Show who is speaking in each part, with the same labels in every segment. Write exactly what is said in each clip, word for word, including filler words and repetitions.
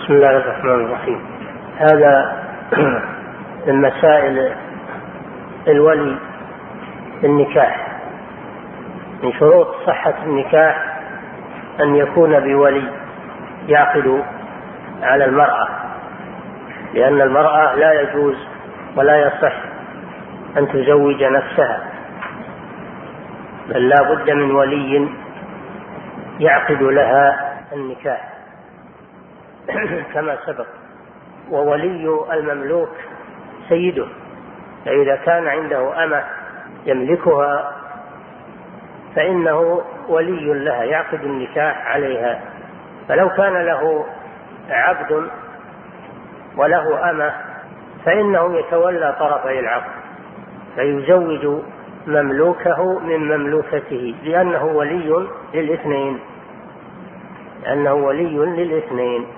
Speaker 1: بسم الله الرحمن الرحيم. هذا من مسائل الولي النكاح. من شروط صحة النكاح أن يكون بولي يعقد على المرأة، لأن المرأة لا يجوز ولا يصح أن تزوج نفسها، بل لا بد من ولي يعقد لها النكاح كما سبق. وولي المملوك سيده، فإذا كان عنده أمة يملكها فإنه ولي لها يعقد النكاح عليها. فلو كان له عبد وله أمة فإنه يتولى طرفي العقد، فيزوج مملوكه من مملوكته، لأنه ولي للاثنين لأنه ولي للاثنين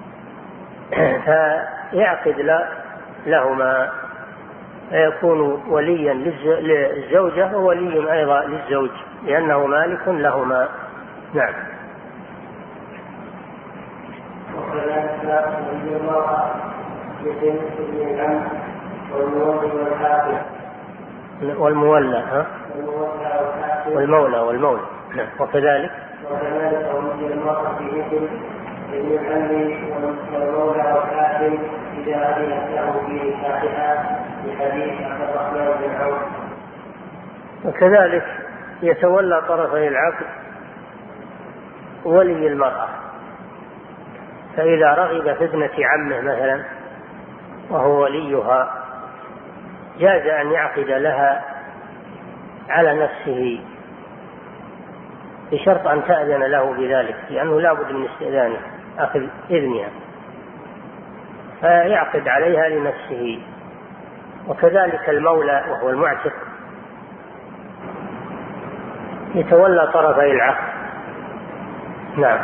Speaker 1: فيعقد لهما، فيكون وليا للزوجة وولي أيضا للزوج، لأنه مالك لهما. نعم. والمولى ها والمولى والمولى نعم. وكذلك
Speaker 2: وكذلك ولي المرأة في مثل ابن العم والمولى والحاكم إذا أذن له في نكاحها لحديث عبد الرحمن بن عوف.
Speaker 1: وكذلك يتولى طرفي العقد ولي المرأة، فإذا رغب في ابنة عمه مثلا وهو وليها جاز أن يعقد لها على نفسه بشرط أن تأذن له بذلك، لأنه لا بد من استئذانه أخذ إذنها، فيعقد عليها لنفسه. وكذلك المولى وهو المعتق يتولى طرفي العقد. نعم.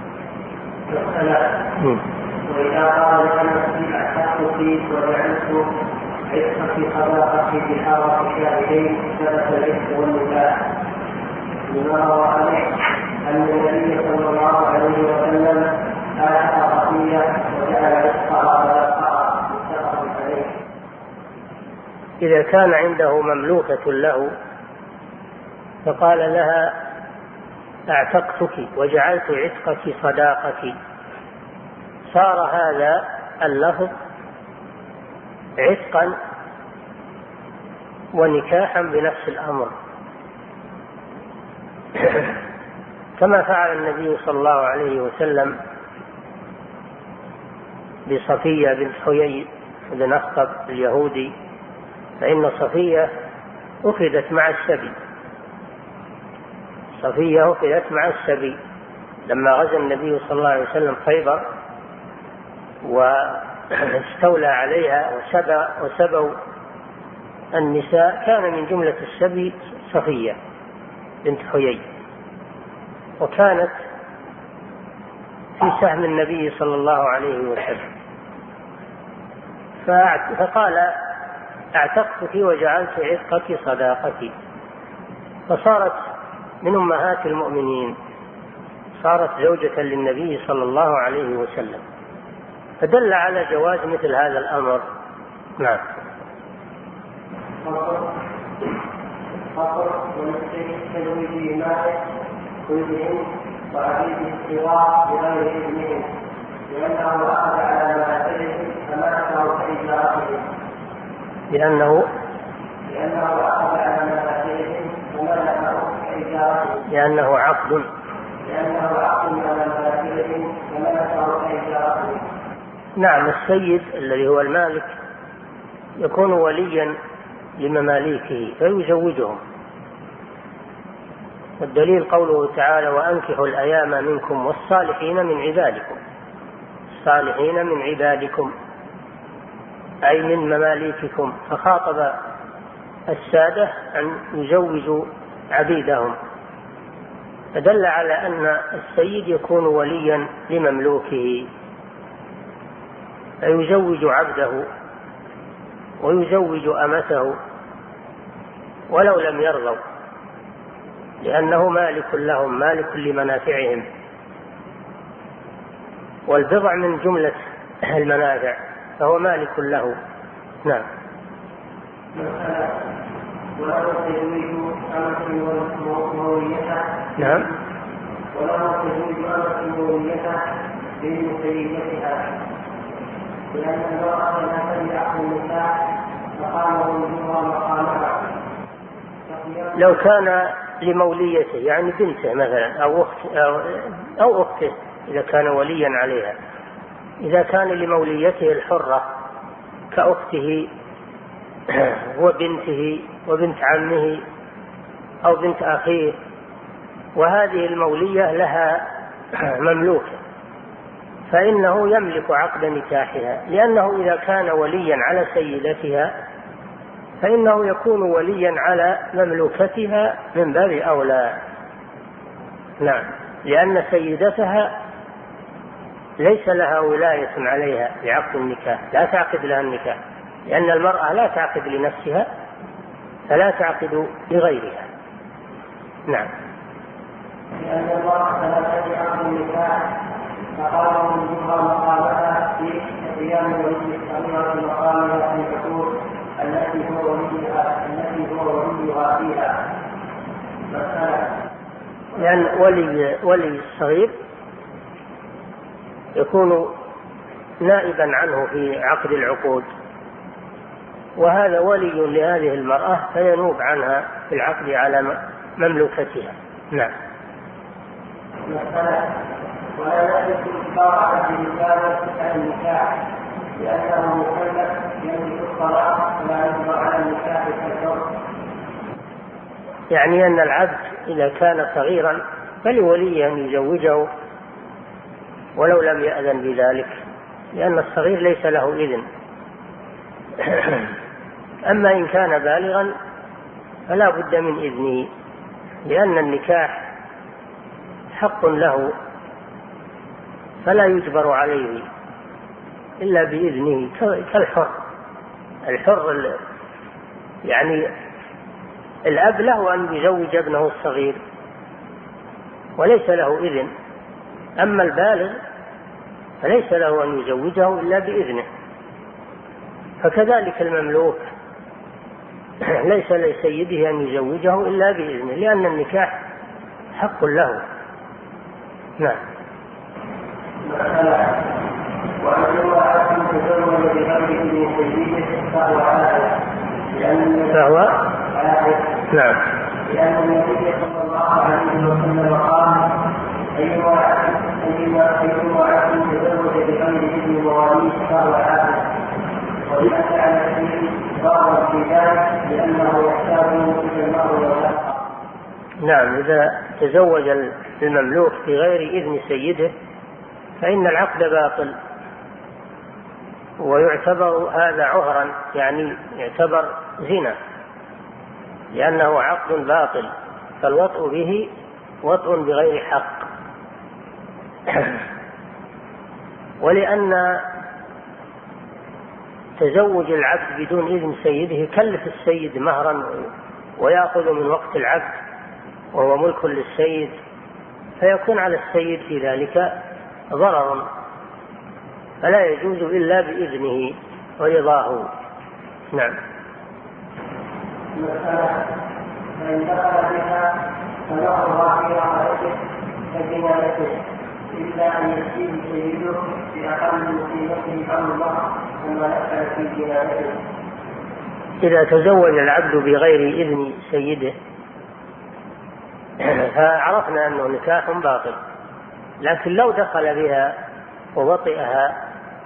Speaker 2: وإذا قال لنفسي أعتقت فيك وجعلت عتق في صداقتي بحارة الشاهدين ثبت العتق والنكاح، لما روى عليه أن النبي صلى الله عليه وسلم أعتق صفية وجعل عتقها صداقتها متفق عليه.
Speaker 1: إذا كان عنده مملوكة له فقال لها أعتقتك وجعلت عتقك صداقتي، صار هذا اللفظ عتقا ونكاحا بنفس الأمر، كما فعل النبي صلى الله عليه وسلم بصفية بنت حيي بن أخطب اليهودي، فإن صفية أخذت مع السبي صفية أخذت مع السبي لما غزا النبي صلى الله عليه وسلم خيبر واستولى عليها وسبى وسبوا النساء، كان من جملة السبي صفية بنت حيي، وكانت في سهم النبي صلى الله عليه وسلم. فقال اعتقتك وجعلت عتقك صداقتي، فصارت من أمهات المؤمنين، صارت زوجة للنبي صلى الله عليه وسلم، فدل على جواز مثل هذا الأمر. نعم.
Speaker 2: فقر ونستجوي في مالك كلهم وعبيد السواء بغير إذنهم، لأنه أخذ على منازلهم فمنعه كإجارتهم
Speaker 1: لأنه
Speaker 2: لأنه أخذ على منازلهم فمنعه كإجارتهم
Speaker 1: لأنه عقد
Speaker 2: لأنه عقد على منازلهم فمنعه كإجارتهم.
Speaker 1: نعم. السيد الذي هو المالك يكون وليا لمماليكه فيزوجهم، والدليل قوله تعالى وأنكحوا الأيام منكم والصالحين من عبادكم، الصالحين من عبادكم أي من مماليككم، فخاطب السادة أن يزوجوا عبيدهم، فدل على أن السيد يكون وليا لمملوكه، فيزوج عبده ويزوج أمته ولو لم يرضوا، لأنه مالك لهم مالك لمنافعهم. والبضع من جملة المنافع فهو مالك له. نعم.
Speaker 2: وله تزويج أمة موليته.
Speaker 1: نعم.
Speaker 2: وله تزويج أمة موليته بإذن سيدتها، لأن المرأة لا تملك النساء فقامه وجوها مقامها.
Speaker 1: لو كان لموليته يعني بنته مثلا أو أخت أو, أو أخته إذا كان وليا عليها، إذا كان لموليته الحرة كأخته وبنته وبنت عمه أو بنت أخيه، وهذه المولية لها مملوك، فإنه يملك عقد نكاحها، لأنه إذا كان وليا على سيدتها فإنه يكون وليا على مملوكتها من باب أولى. نعم، لأن سيدتها ليس لها ولاية عليها بعقد النكاح، لا تعقد لها النكاح، لأن المرأة لا تعقد لنفسها فلا تعقد لغيرها. نعم.
Speaker 2: لأن المرأة لا تعقد النكاح فقال من جهة مقامها في قيام ولي الصغيرة مقامها في الحقوق التي هو وليها التي هو وليها فيها.
Speaker 1: لأن ولي ولي الصغير يكون نائبا عنه في عقد العقود، وهذا ولي لهذه المرأة فينوب عنها في العقد على مملوكتها. نعم.
Speaker 2: ولا يملك إجبار عبد النكاح عن النكاح لأنه مكلف يملك الصلاة ولا يجبر على النكاح كالحر.
Speaker 1: يعني أن العبد إذا كان صغيرا فلوليه أن يزوجه ولو لم يأذن بذلك، لأن الصغير ليس له إذن. أما إن كان بالغا فلا بد من إذنه، لأن النكاح حق له فلا يجبر عليه إلا بإذنه كالحر. الحر يعني الأب له أن يزوج ابنه الصغير وليس له إذن، أما البالغ فليس له أن يزوجه إلا بإذنه. فكذلك المملوك ليس لسيده أن يزوجه إلا بإذنه، لأن النكاح حق له. نعم.
Speaker 2: وأن امرأة تزوج بغير إذن سيده فهو عاهد،
Speaker 1: فهو عاهد. نعم.
Speaker 2: لأن النبي صلى الله عليه وسلم قال: أي امرأة تزوج بغير إذن مواليه فهو عاهد، ولأن على السيد ضرر في ذلك لأنه يحتاج إلى المرء والنفقة.
Speaker 1: نعم، إذا تزوج المملوك بغير إذن سيده فإن العقد باطل، ويعتبر هذا عهرا، يعني يعتبر زنا، لأنه عقد باطل، فالوطء به وطء بغير حق. ولأن تزوج العبد بدون إذن سيده يكلف السيد مهرا ويأخذ من وقت العبد وهو ملك للسيد، فيكون على السيد في ذلك ضرر، فلا يجوز إلا بإذنه ورضاه. نعم.
Speaker 2: فإن دخل بها فنظرها في رقبته كجنايته إلا أن يأتيه سيده بأقل من قيمته أو الله كما نفعل في جنايته.
Speaker 1: إذا تزوج العبد بغير إذن سيده فعرفنا أنه نكاح باطل، لكن لو دخل بها ووطئها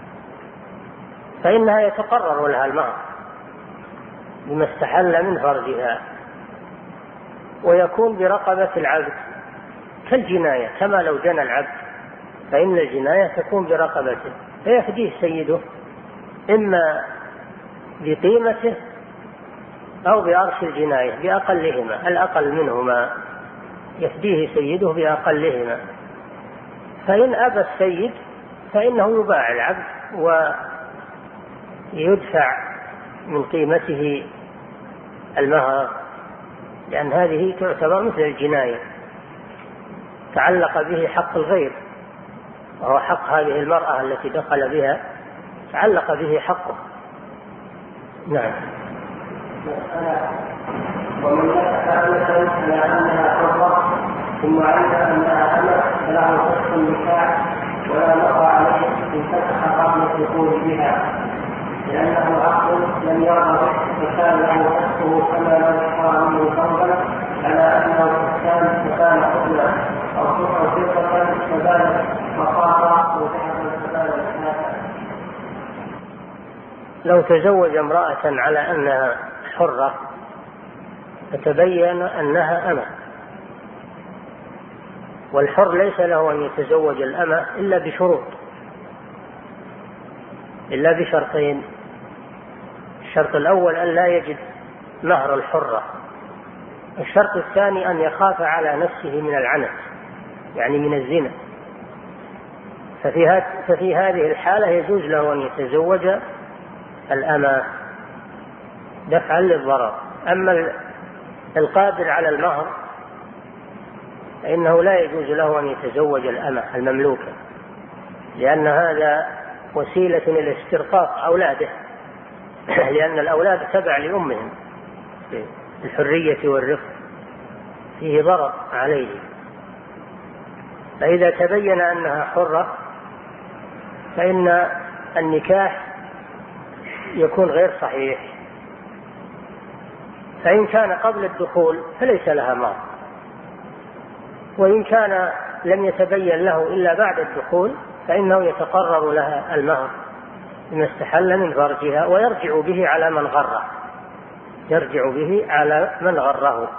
Speaker 1: فإنها يتقرر لها المهر بما استحل من فرجها، ويكون برقبة العبد كالجناية، كما لو جنى العبد فإن الجناية تكون برقبته، فيفديه سيده إما بقيمته أو بأرش الجناية بأقلهما، الأقل منهما يفديه سيده بأقلهما. فإن أبى السيد فإنه يباع العبد ويدفع من قيمته المهر، لأن هذه تعتبر مثل الجناية، تعلق به حق الغير، وهو حق هذه المرأة التي دخل بها، تعلق به حقه. نعم.
Speaker 2: ومن نكح أمة على أنها حرة ثم علم أنها أمة فله فسخ النكاح ولا نقع عليه إن فتح قبل الدخول بها، لأنه عقد لم يرى به فكان له فسخه كما لو اشترى منه ثوبا على أنه كان فكان قبلا أو صفر فرقة فبان مخاطا وذهبا فبان الكافة.
Speaker 1: لو تزوج امرأة على أنها حرة فتبين أنها أمة، والحر ليس له أن يتزوج الأمة إلا بشروط، إلا بشرطين. الشرط الأول أن لا يجد مهر الحرة، الشرط الثاني أن يخاف على نفسه من العنت، يعني من الزنا، ففي, ففي هذه الحالة يجوز له أن يتزوج الأمة دفعا للضرر. أما القادر على المهر فإنه لا يجوز له أن يتزوج الأمة المملوكة، لأن هذا وسيلة إلى استرقاق أولاده، لأن الأولاد تبع لأمهم الحرية والرفق، فيه ضرر عليه. فإذا تبين أنها حرة فإن النكاح يكون غير صحيح. فإن كان قبل الدخول فليس لها مهر، وإن كان لم يتبين له إلا بعد الدخول فإنه يتقرر لها المهر بما استحل من فرجها، ويرجع به على من غره، يرجع به على من غره.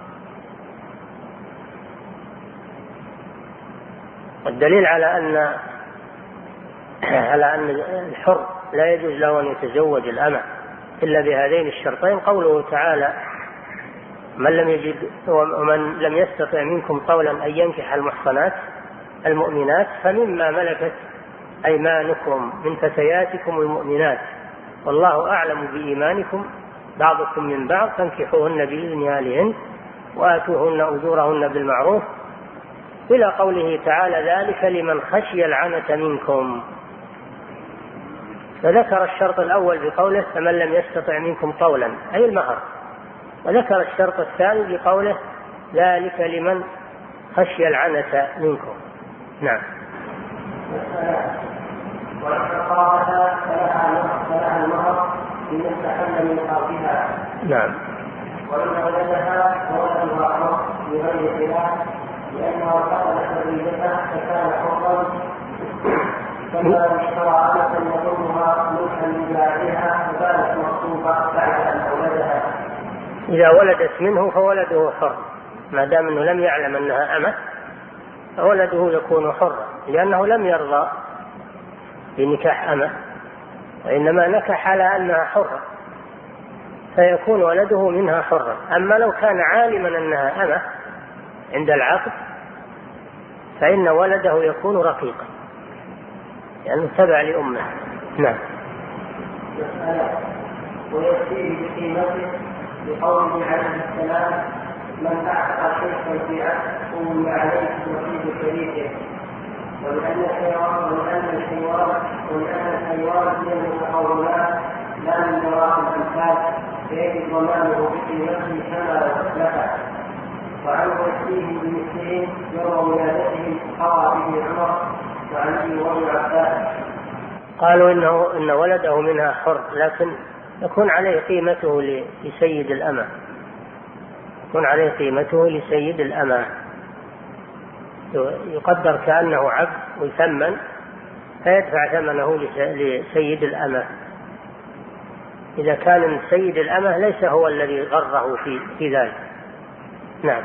Speaker 1: والدليل على أن على أن الحر لا يجوز له أن يتزوج الأمة إلا بهذين الشرطين قوله تعالى: من لم يجد ومن لم يستطع منكم قولا أن ينكح المحصنات المؤمنات فمما ملكت أيمانكم من فتياتكم المؤمنات والله أعلم بإيمانكم بعضكم من بعض فانكحوهن بإذن أهلهن وآتوهن أجورهن بالمعروف، إلى قوله تعالى: ذلك لمن خشي العنة منكم. فذكر الشرط الأول بقوله: فمن لم يستطع منكم طولا أي المهر، وذكر الشرط الثاني بقوله: ذلك لمن خشي العنة منكم. نعم.
Speaker 2: والحقابة فلها المهر إن استحل من فرجها.
Speaker 1: نعم.
Speaker 2: وإن ولدها فولدها حر بغير خلاف، لأنه قتل حريته فكان حرا، كما اشترى أمة يظنها ملكا لباعها فبانت مخطوبة بعد أن ولدها.
Speaker 1: إذا ولدت منه فولده حر، ما دام أنه لم يعلم أنها أمة فولده يكون حرا، لأنه لم يرضى بنكاح أمة، وإنما نكح على أنها حرة، فيكون ولده منها حرا. أما لو كان عالما أنها أمة عند العقد فإن ولده يكون رقيقا، لأنه تبع لأمه. نعم.
Speaker 2: ويكفيه بقيمته بقوله عليه السلام: من أعتق شيئا في عقد قوم عليه نصيب شريكه. ولأن الحيوان ولأن الحيوان ولأن الحيوان من المتقولات لا من وراء الأمثال فيجب ضمانه بقيمته كما لو أسلفه. وعنه يكفيه بمثلهم يوم ولادته قضى به عمر وعلي وابن عباس.
Speaker 1: قالوا إنه إن ولده منها حر، لكن يكون عليه قيمته لسيد الأمة، يكون عليه قيمته لسيد الأمة، يقدر كأنه عبد ويثمن فيدفع ثمنه لسيد الأمة، إذا كان سيد الأمة ليس هو الذي غره في, في ذلك. نعم.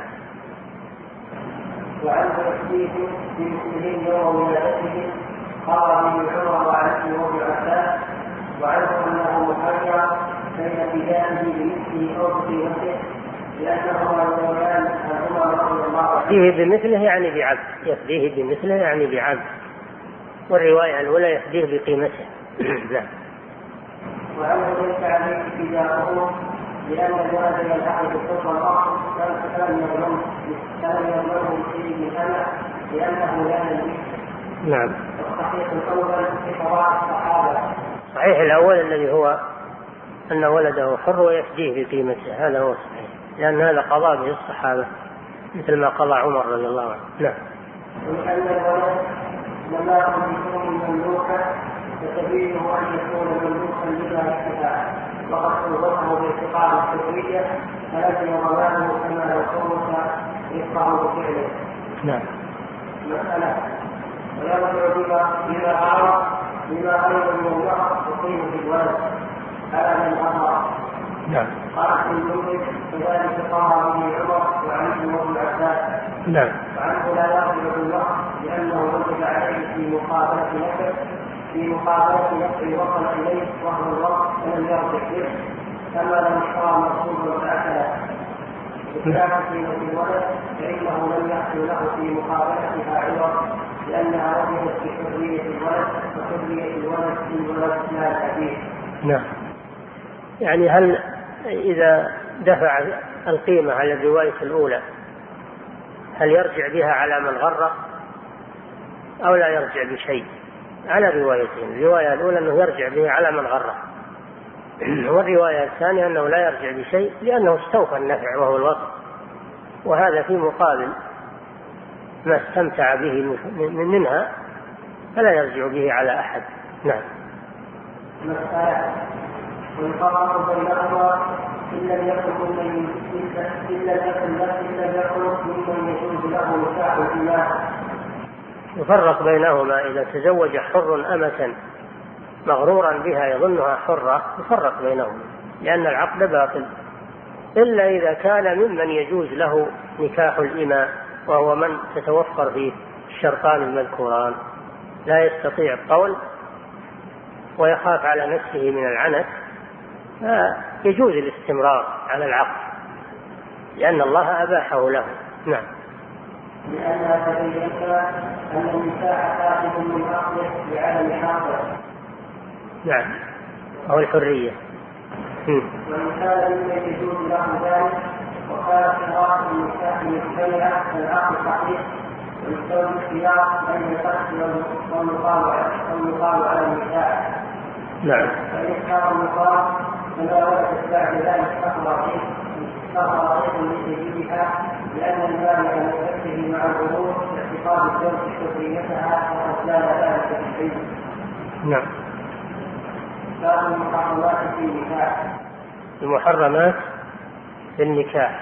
Speaker 2: وعنه يكفيه بمثلهم يوم ولادته قال به عمر وعلي وابن عباس. وعنه أنه مخير بين فدائه بمثله أو بقيمته لأنهما يقولان عن عمر رضي الله عنه.
Speaker 1: يفديه بمثله يعني بعبد، يفديه بمثله يعني بعبد، والرواية الأولى يفديه بقيمته. نعم.
Speaker 2: وعنه ليس عليه فداؤه لأن الولد يلحق بالطفل الأصل كان يظلمه كان يظلمه بسيد الأمة لأنه لا يملك
Speaker 1: نعم.
Speaker 2: الصحيح الأول في قضاء الصحابة.
Speaker 1: صحيح الأول الذي هو أن ولده حر ويفديه بقيمته، هذا هو صحيح، لأن هذا قضاء به الصحابة مثل ما قضى عمر رضي الله عنه. نعم.
Speaker 2: ولأن الولد لما يكون مملوكا فتبينه أن يكون مملوكا بلا اتفاق، وقد توضحه باعتقاد الحرية فلزم ضمانه كما يكون يقطع بفعله.
Speaker 1: نعم.
Speaker 2: مسألة ويرجع بما بما عرض بما أيضا من النقص يقيم في الولد على من أمر.
Speaker 1: نعم.
Speaker 2: قال في المنكر كذلك قام به عمر وعلي وابن عباس.
Speaker 1: نعم.
Speaker 2: وعنه لا يرجع بالنقص لأنه وجب عليه في مقابلة نفسه في مقابلة نفسه وصل إليه وهو الوقت فلم يرجع به، كما لو اشترى مقصودا فأكله. بخلاف قيمة الولد فإنه لم يحصل له في مقابلتها عوض لأنها وجدت في حرية الولد، وحرية الولد في الولد لا الأبيه.
Speaker 1: نعم. يعني هل إذا دفع القيمة على الرواية الأولى هل يرجع بها على من غره أو لا يرجع بشيء؟ على روايتين، الرواية الأولى أنه يرجع به على من غره، والرواية الثانية أنه لا يرجع بشيء لأنه استوفى النفع وهو الوصف، وهذا في مقابل ما استمتع به منها فلا يرجع به على أحد. نعم.
Speaker 2: مسألة والفرق بينهما إن لم يكن ممن إن لم يكن إن لم يكن ممن يجوز له نكاح الإمام.
Speaker 1: يفرق بينهما إذا تزوج حر أمة مغرورا بها يظنها حرة يفرق بينهما لأن العقد باطل، إلا إذا كان ممن يجوز له نكاح الإماء وهو من تتوفر فيه الشرطان المذكوران، لا يستطيع القول ويخاف على نفسه من العنت، فيجوز الاستمرار على العقد لأن الله أباحه له. نعم.
Speaker 2: لأنها تبينت أن النكاح فاسد من أصله لعدم حاصل.
Speaker 1: نعم. أو الحرية.
Speaker 2: وإن كان ممن يجوز له ذلك وكانت شرائط النكاح مجتمعة فالعقد صحيح ويستوي الخيار بين القتل والمقام على النكاح.
Speaker 1: نعم.
Speaker 2: فإن كان المقام فلا وجدت بعد ذلك فخر رقيق لسيدها لأن المانع من نفسه مع الغرور باعتقاد الزوج حريتها وقد زال ذلك في العلم.
Speaker 1: نعم.
Speaker 2: باب المحرمات في النكاح.
Speaker 1: المحرمات في النكاح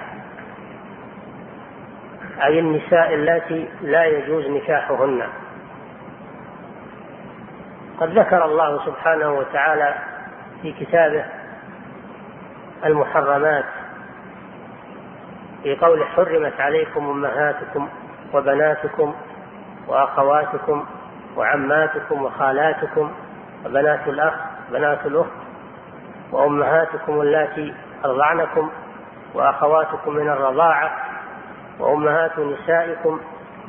Speaker 1: أي النساء التي لا يجوز نكاحهن. قد ذكر الله سبحانه وتعالى في كتابه المحرمات في قوله حرمت عليكم أمهاتكم وبناتكم وأخواتكم وعماتكم وخالاتكم وبنات الأخ بنات الأخت وأمهاتكم اللاتي أرضعنكم وأخواتكم من الرضاعة وأمهات نسائكم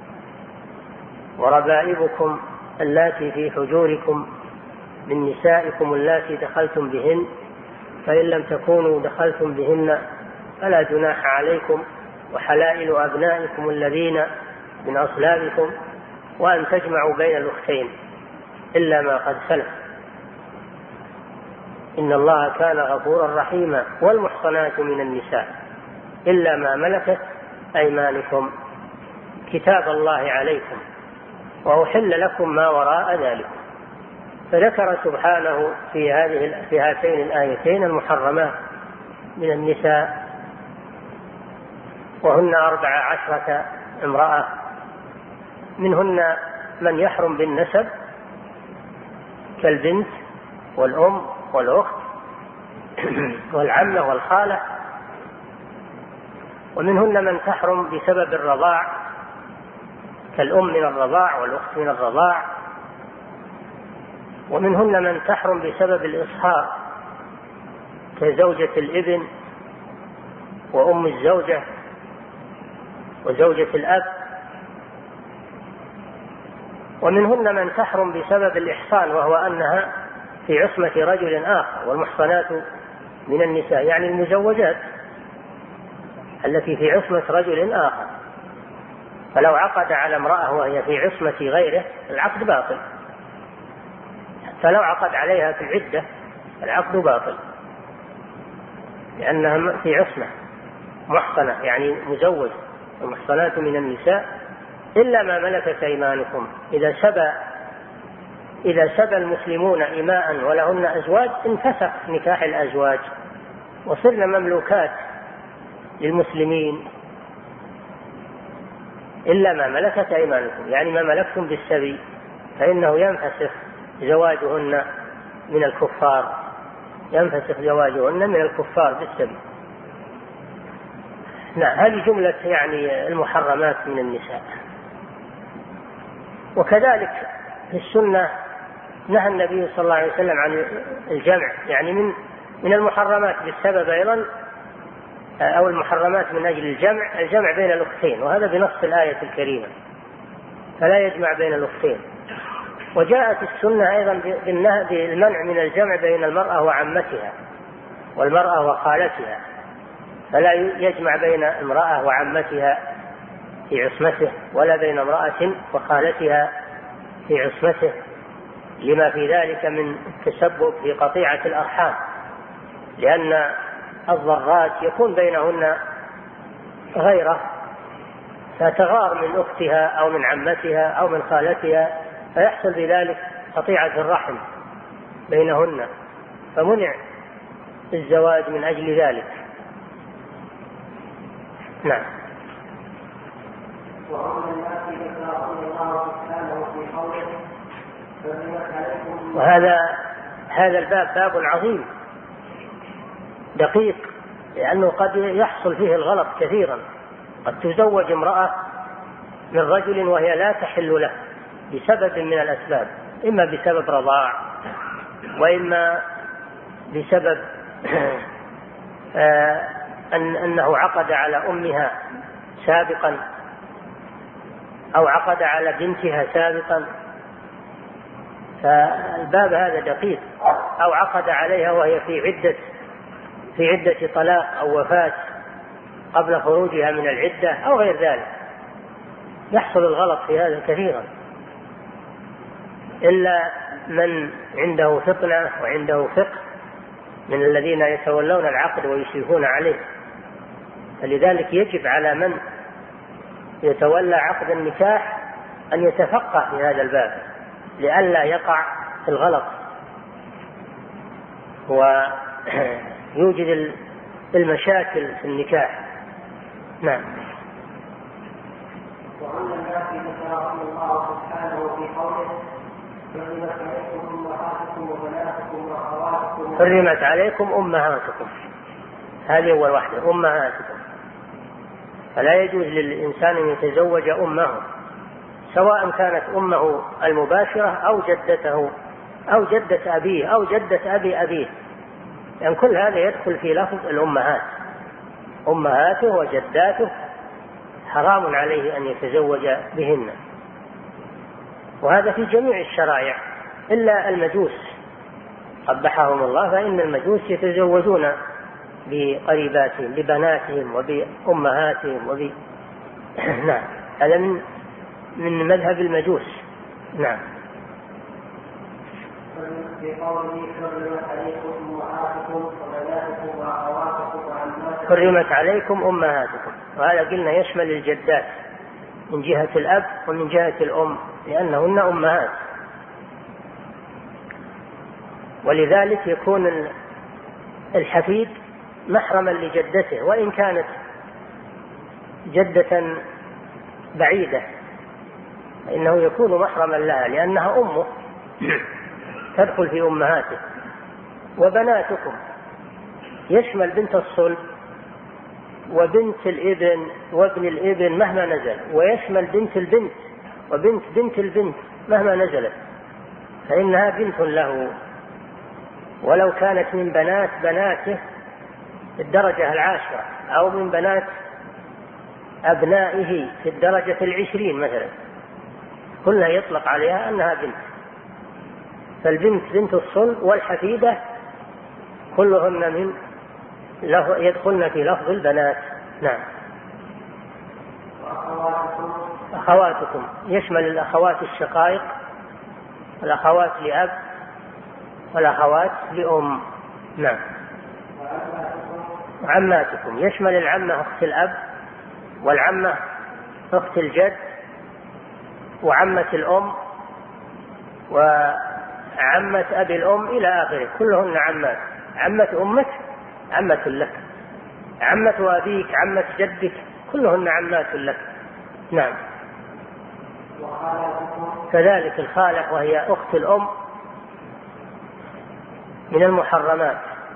Speaker 1: وربائبكم اللاتي في حجوركم من نسائكم اللاتي دخلتم بهن، فإن لم تكونوا دخلتم بهن فلا جناح عليكم، وحلائل أبنائكم الذين من أصلابكم، وأن تجمعوا بين الأختين إلا ما قد سلف إن الله كان غفورا رحيما. والمحصنات من النساء إلا ما ملكت أيمانكم كتاب الله عليكم وأحل لكم ما وراء ذلك. فذكر سبحانه في هذه في هاتين الآيتين المحرمات من النساء، وهن أربع عشرة امرأة، منهن من يحرم بالنسب كالبنت والأم والأخت والعمة والخالة، ومنهن من تحرم بسبب الرضاع كالأم من الرضاع والأخت من الرضاع، ومنهن من تحرم بسبب الإصهار كزوجة الابن وأم الزوجة وزوجة الأب، ومنهن من تحرم بسبب الإحصان وهو أنها في عصمة رجل آخر. والمحصنات من النساء يعني المزوجات التي في عصمة رجل آخر، فلو عقد على امرأة وهي في عصمة غيره العقد باطل، فلو عقد عليها في العدة العقد باطل، لأنها في عصمة محصنة يعني مزوج. المحصنات من النساء إلا ما ملكت أيمانكم. إذا سبى إذا سبى المسلمون إماء ولهن أزواج انفسخ نكاح الأزواج وصرنا مملوكات للمسلمين إلا ما ملكت أيمانكم، يعني ما ملكتم بالسبي فإنه ينفسخ زواجهن من الكفار، ينفسخ زواجهن من الكفار بالسبي. نعم، هذه جملة يعني المحرمات من النساء. وكذلك في السنة نهى النبي صلى الله عليه وسلم عن الجمع، يعني من من المحرمات بالسبب أيضا أو المحرمات من أجل الجمع الجمع بين الأختين، وهذا بنص الآية الكريمة، فلا يجمع بين الأختين. وجاءت السنة أيضا بالمنع من الجمع بين المرأة وعمتها والمرأة وخالتها، فلا يجمع بين امرأة وعمتها في عصمته ولا بين امرأة وخالتها في عصمته، لما في ذلك من التسبب في قطيعة الأرحام، لأن الضرات يكون بينهن غيره، فتغار من أختها أو من عمتها أو من خالتها، فيحصل بذلك قطيعة الرحم بينهن، فمنع الزواج من أجل ذلك. نعم. وهذا هذا الباب باب عظيم دقيق، لأنه قد يحصل فيه الغلط كثيرا. قد تزوج امرأة من رجل وهي لا تحل له بسبب من الأسباب، إما بسبب رضاع وإما بسبب أن أنه عقد على أمها سابقا أو عقد على بنتها سابقا، فالباب هذا دقيق، أو عقد عليها وهي في عدة في عدة طلاق أو وفاة قبل خروجها من العدة أو غير ذلك، يحصل الغلط في هذا كثيرا، إلا من عنده فطنة وعنده فقه من الذين يتولون العقد ويشرفون عليه. فلذلك يجب على من يتولى عقد النكاح أن يتفقه في هذا الباب لئلا يقع في الغلط ويوجد المشاكل في النكاح. نعم.
Speaker 2: وعن الناس ذكر الله سبحانه في قوله حرمت عليكم أمهاتكم وبناتكم وأخواتكم.
Speaker 1: حرمت عليكم أمهاتكم، هذه أول واحدة، أمهاتكم. فلا يجوز للإنسان أن يتزوج أمه، سواء كانت أمه المباشرة أو جدته أو جدة أبيه أو جدة أبي أبيه، لأن يعني كل هذا يدخل في لفظ الأمهات. أمهاته وجداته حرام عليه أن يتزوج بهن، وهذا في جميع الشرائع إلا المجوس قبحهم الله، فإن المجوس يتزوجون بقريباتهم ببناتهم وبأمهاتهم وب... نعم، هذا من من مذهب المجوس. نعم. حرمت عليكم أمهاتكم، وهذا قلنا يشمل الجدات من جهة الأب ومن جهة الأم، لأنهن أمهات، ولذلك يكون الحفيد محرما لجدته وإن كانت جدة بعيدة، إنه يكون محرما لها لأنها أمه تدخل في أمهاته. وبناتكم يشمل بنت الصلب وبنت الابن وابن الابن مهما نزل، ويشمل بنت البنت وبنت بنت البنت مهما نزلت، فإنها بنت له ولو كانت من بنات بناته الدرجة العاشرة أو من بنات أبنائه في الدرجة العشرين مثلا، كلها يطلق عليها أنها بنت. فالبنت بنت الصلب والحفيدة كلهن من يدخلن في لفظ البنات. نعم. أخواتكم يشمل الأخوات الشقائق، الأخوات لأب، والأخوات لأم. نعم. وعماتكم يشمل العمة أخت الأب، والعمة أخت الجد، وعمة الأم، وعمة أبي الأم إلى آخره، كلهن عمات. عمة أمك عمة لك، عمة أبيك، عمة جدك، كلهن عمات لك. نعم. كذلك الخالة وهي أخت الأم من المحرمات.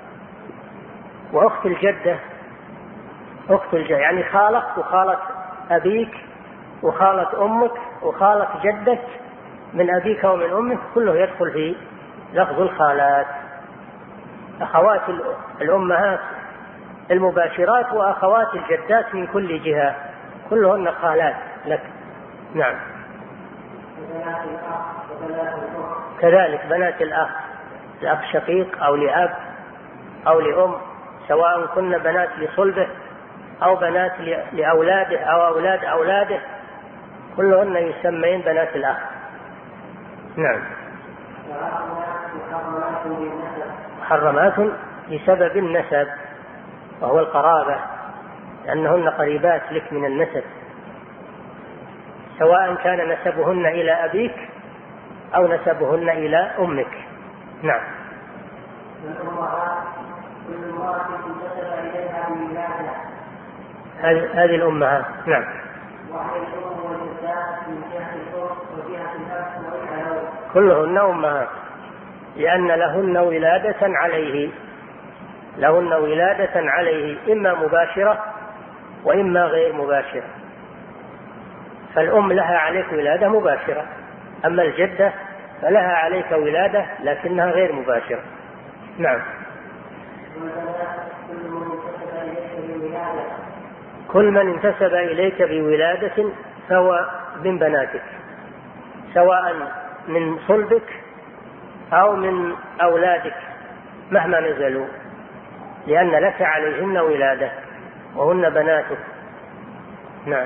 Speaker 1: وأخت الجدة، أخت الجدة يعني خالة وخالة أبيك وخالة أمك وخالة جدك من أبيك ومن أمك، كله يدخل في لفظ الخالات. أخوات الأمهات المباشرات وأخوات الجدات من كل جهة، كلهن خالات لك. نعم. كذلك بنات الأخ، الأخ شقيق أو لأب أو لأم، سواء كن بنات لصلبه أو بنات لأولاده أو أولاد أولاده، كلهن يسمين بنات الأخ. نعم. محرمات بسبب النسب، وهو القرابة، لأنهن قريبات لك من النسب، سواء كان نسبهن إلى أبيك أو نسبهن إلى أمك. نعم. هذه الأمهات. نعم. كلهن أمهات، لأن لهن ولادة عليه، لهن ولادة عليه إما مباشرة وإما غير مباشرة. فالأم لها عليك ولادة مباشرة، أما الجدة فلها عليك ولادة لكنها غير مباشرة. نعم. كل من انتسب إليك بولادة فهو من بناتك، سواء من صلبك أو من أولادك مهما نزلوا، لأن لك عليهن ولادة وهن بناتك. نعم.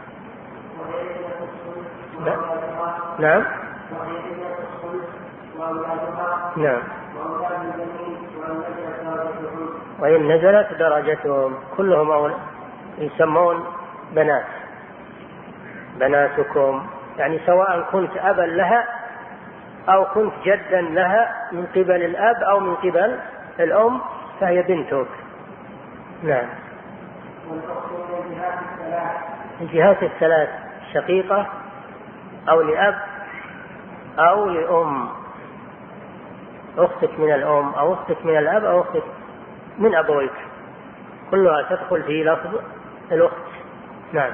Speaker 1: نعم. نعم. وإن نزلت درجتهم، كلهم يسمون بنات. بناتكم يعني سواء كنت أبا لها أو كنت جدا لها من قبل الأب أو من قبل الأم، فهي بنتك. نعم. الجهات الثلاث، شقيقة أو لأب أو لأم، أختك من الأم أو أختك من الأب أو أختك من أبويك، كلها تدخل في لفظ الأخت. نعم.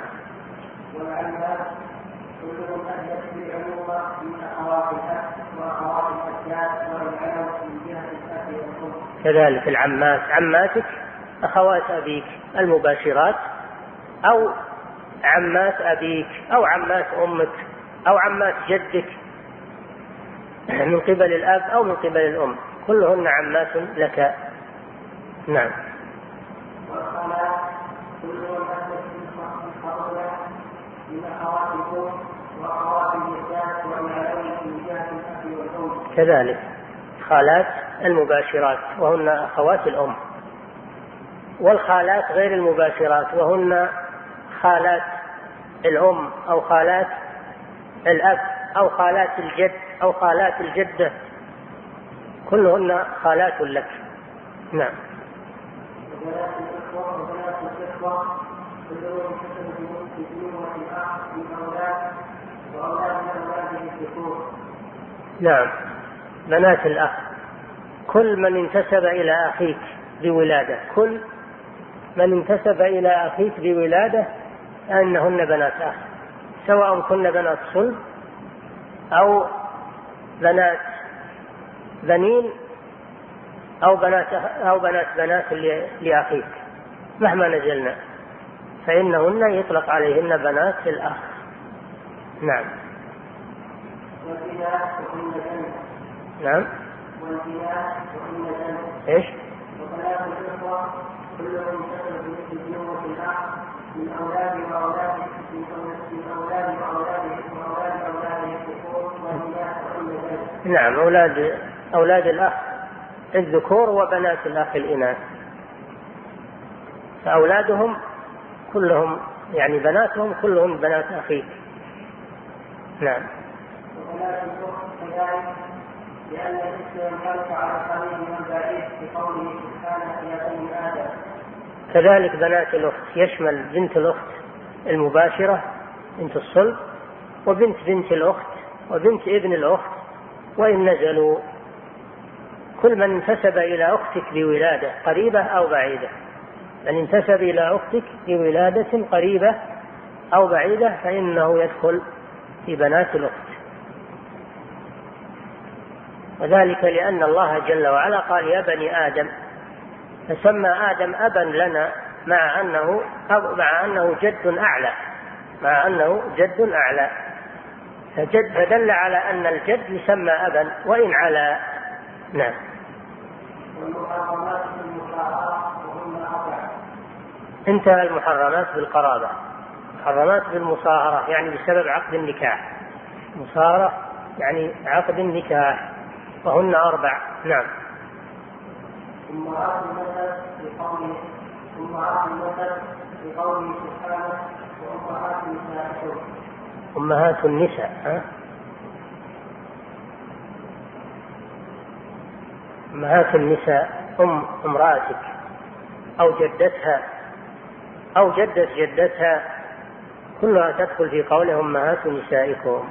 Speaker 1: كذلك العمات، عماتك أخوات أبيك المباشرات، أو عمات أبيك أو عمات أمك أو عمات جدك من قبل الأب أو من قبل الأم، كلهن عمات لك. نعم. كذلك خالات المباشرات وهن أخوات الأم، والخالات غير المباشرات وهن خالات الأم أو خالات الأب أو خالات الجد أو خالات الجدة، كلهن خالات لك. نعم. نعم. بنات الأخ كل من انتسب إلى أخيك بولادة، كل من انتسب إلى أخيك بولادة أنهن بنات أخ، سواء كن بنات صلب أو بنات بنين أو بنات أو بنات بنات لأخيك مهما نزلنا، فإنهن يطلق عليهن بنات الأخ. نعم. نعم. ايش؟
Speaker 2: وثلاث الإخوة كلهم كسب بمثل بنوة الأخ من أولاد وأولاد من أولاد وأولاد وأولاد أولاد الذكور والإناث والإناث.
Speaker 1: نعم، أولاد أولاد الأخ الذكور وبنات الأخ الإناث، فأولادهم كلهم يعني بناتهم كلهم بنات أخيك. نعم.
Speaker 2: وبنات الأخت كذلك، لأن الاسم ينطبق على القريب والبعيد بقوله سبحانه يا بني آدم.
Speaker 1: كذلك بنات الأخت يشمل بنت الأخت المباشرة بنت الصلب، وبنت بنت الأخت، وبنت ابن الأخت، وإن نزلوا كل من انتسب إلى أختك بولادة قريبة أو بعيدة. من انتسب إلى أختك بولادة قريبة أو بعيدة فإنه يدخل في بنات الأخت، وذلك لأن الله جل وعلا قال يا بني آدم، فسمى آدم أبا لنا مع أنه مع أنه جد أعلى مع أنه جد أعلى فجد فدل على أن الجد يسمى أبا وإن على. نعم.
Speaker 2: والمحرمات بالمصاهرة وهن أربع.
Speaker 1: انتهى المحرمات بالقرابة. محرمات بالمصاهرة يعني بسبب عقد النكاح، مصاهرة يعني عقد النكاح، وهن أربع. نعم.
Speaker 2: أمهات النسب بقوله أمهات النسب بقوله سبحانه وأمهات نسائكم.
Speaker 1: أمهات النساء ها؟ أمهات النساء أم امرأتك أو جدتها أو جدة جدتها كلها تدخل في قوله أمهات نسائكم.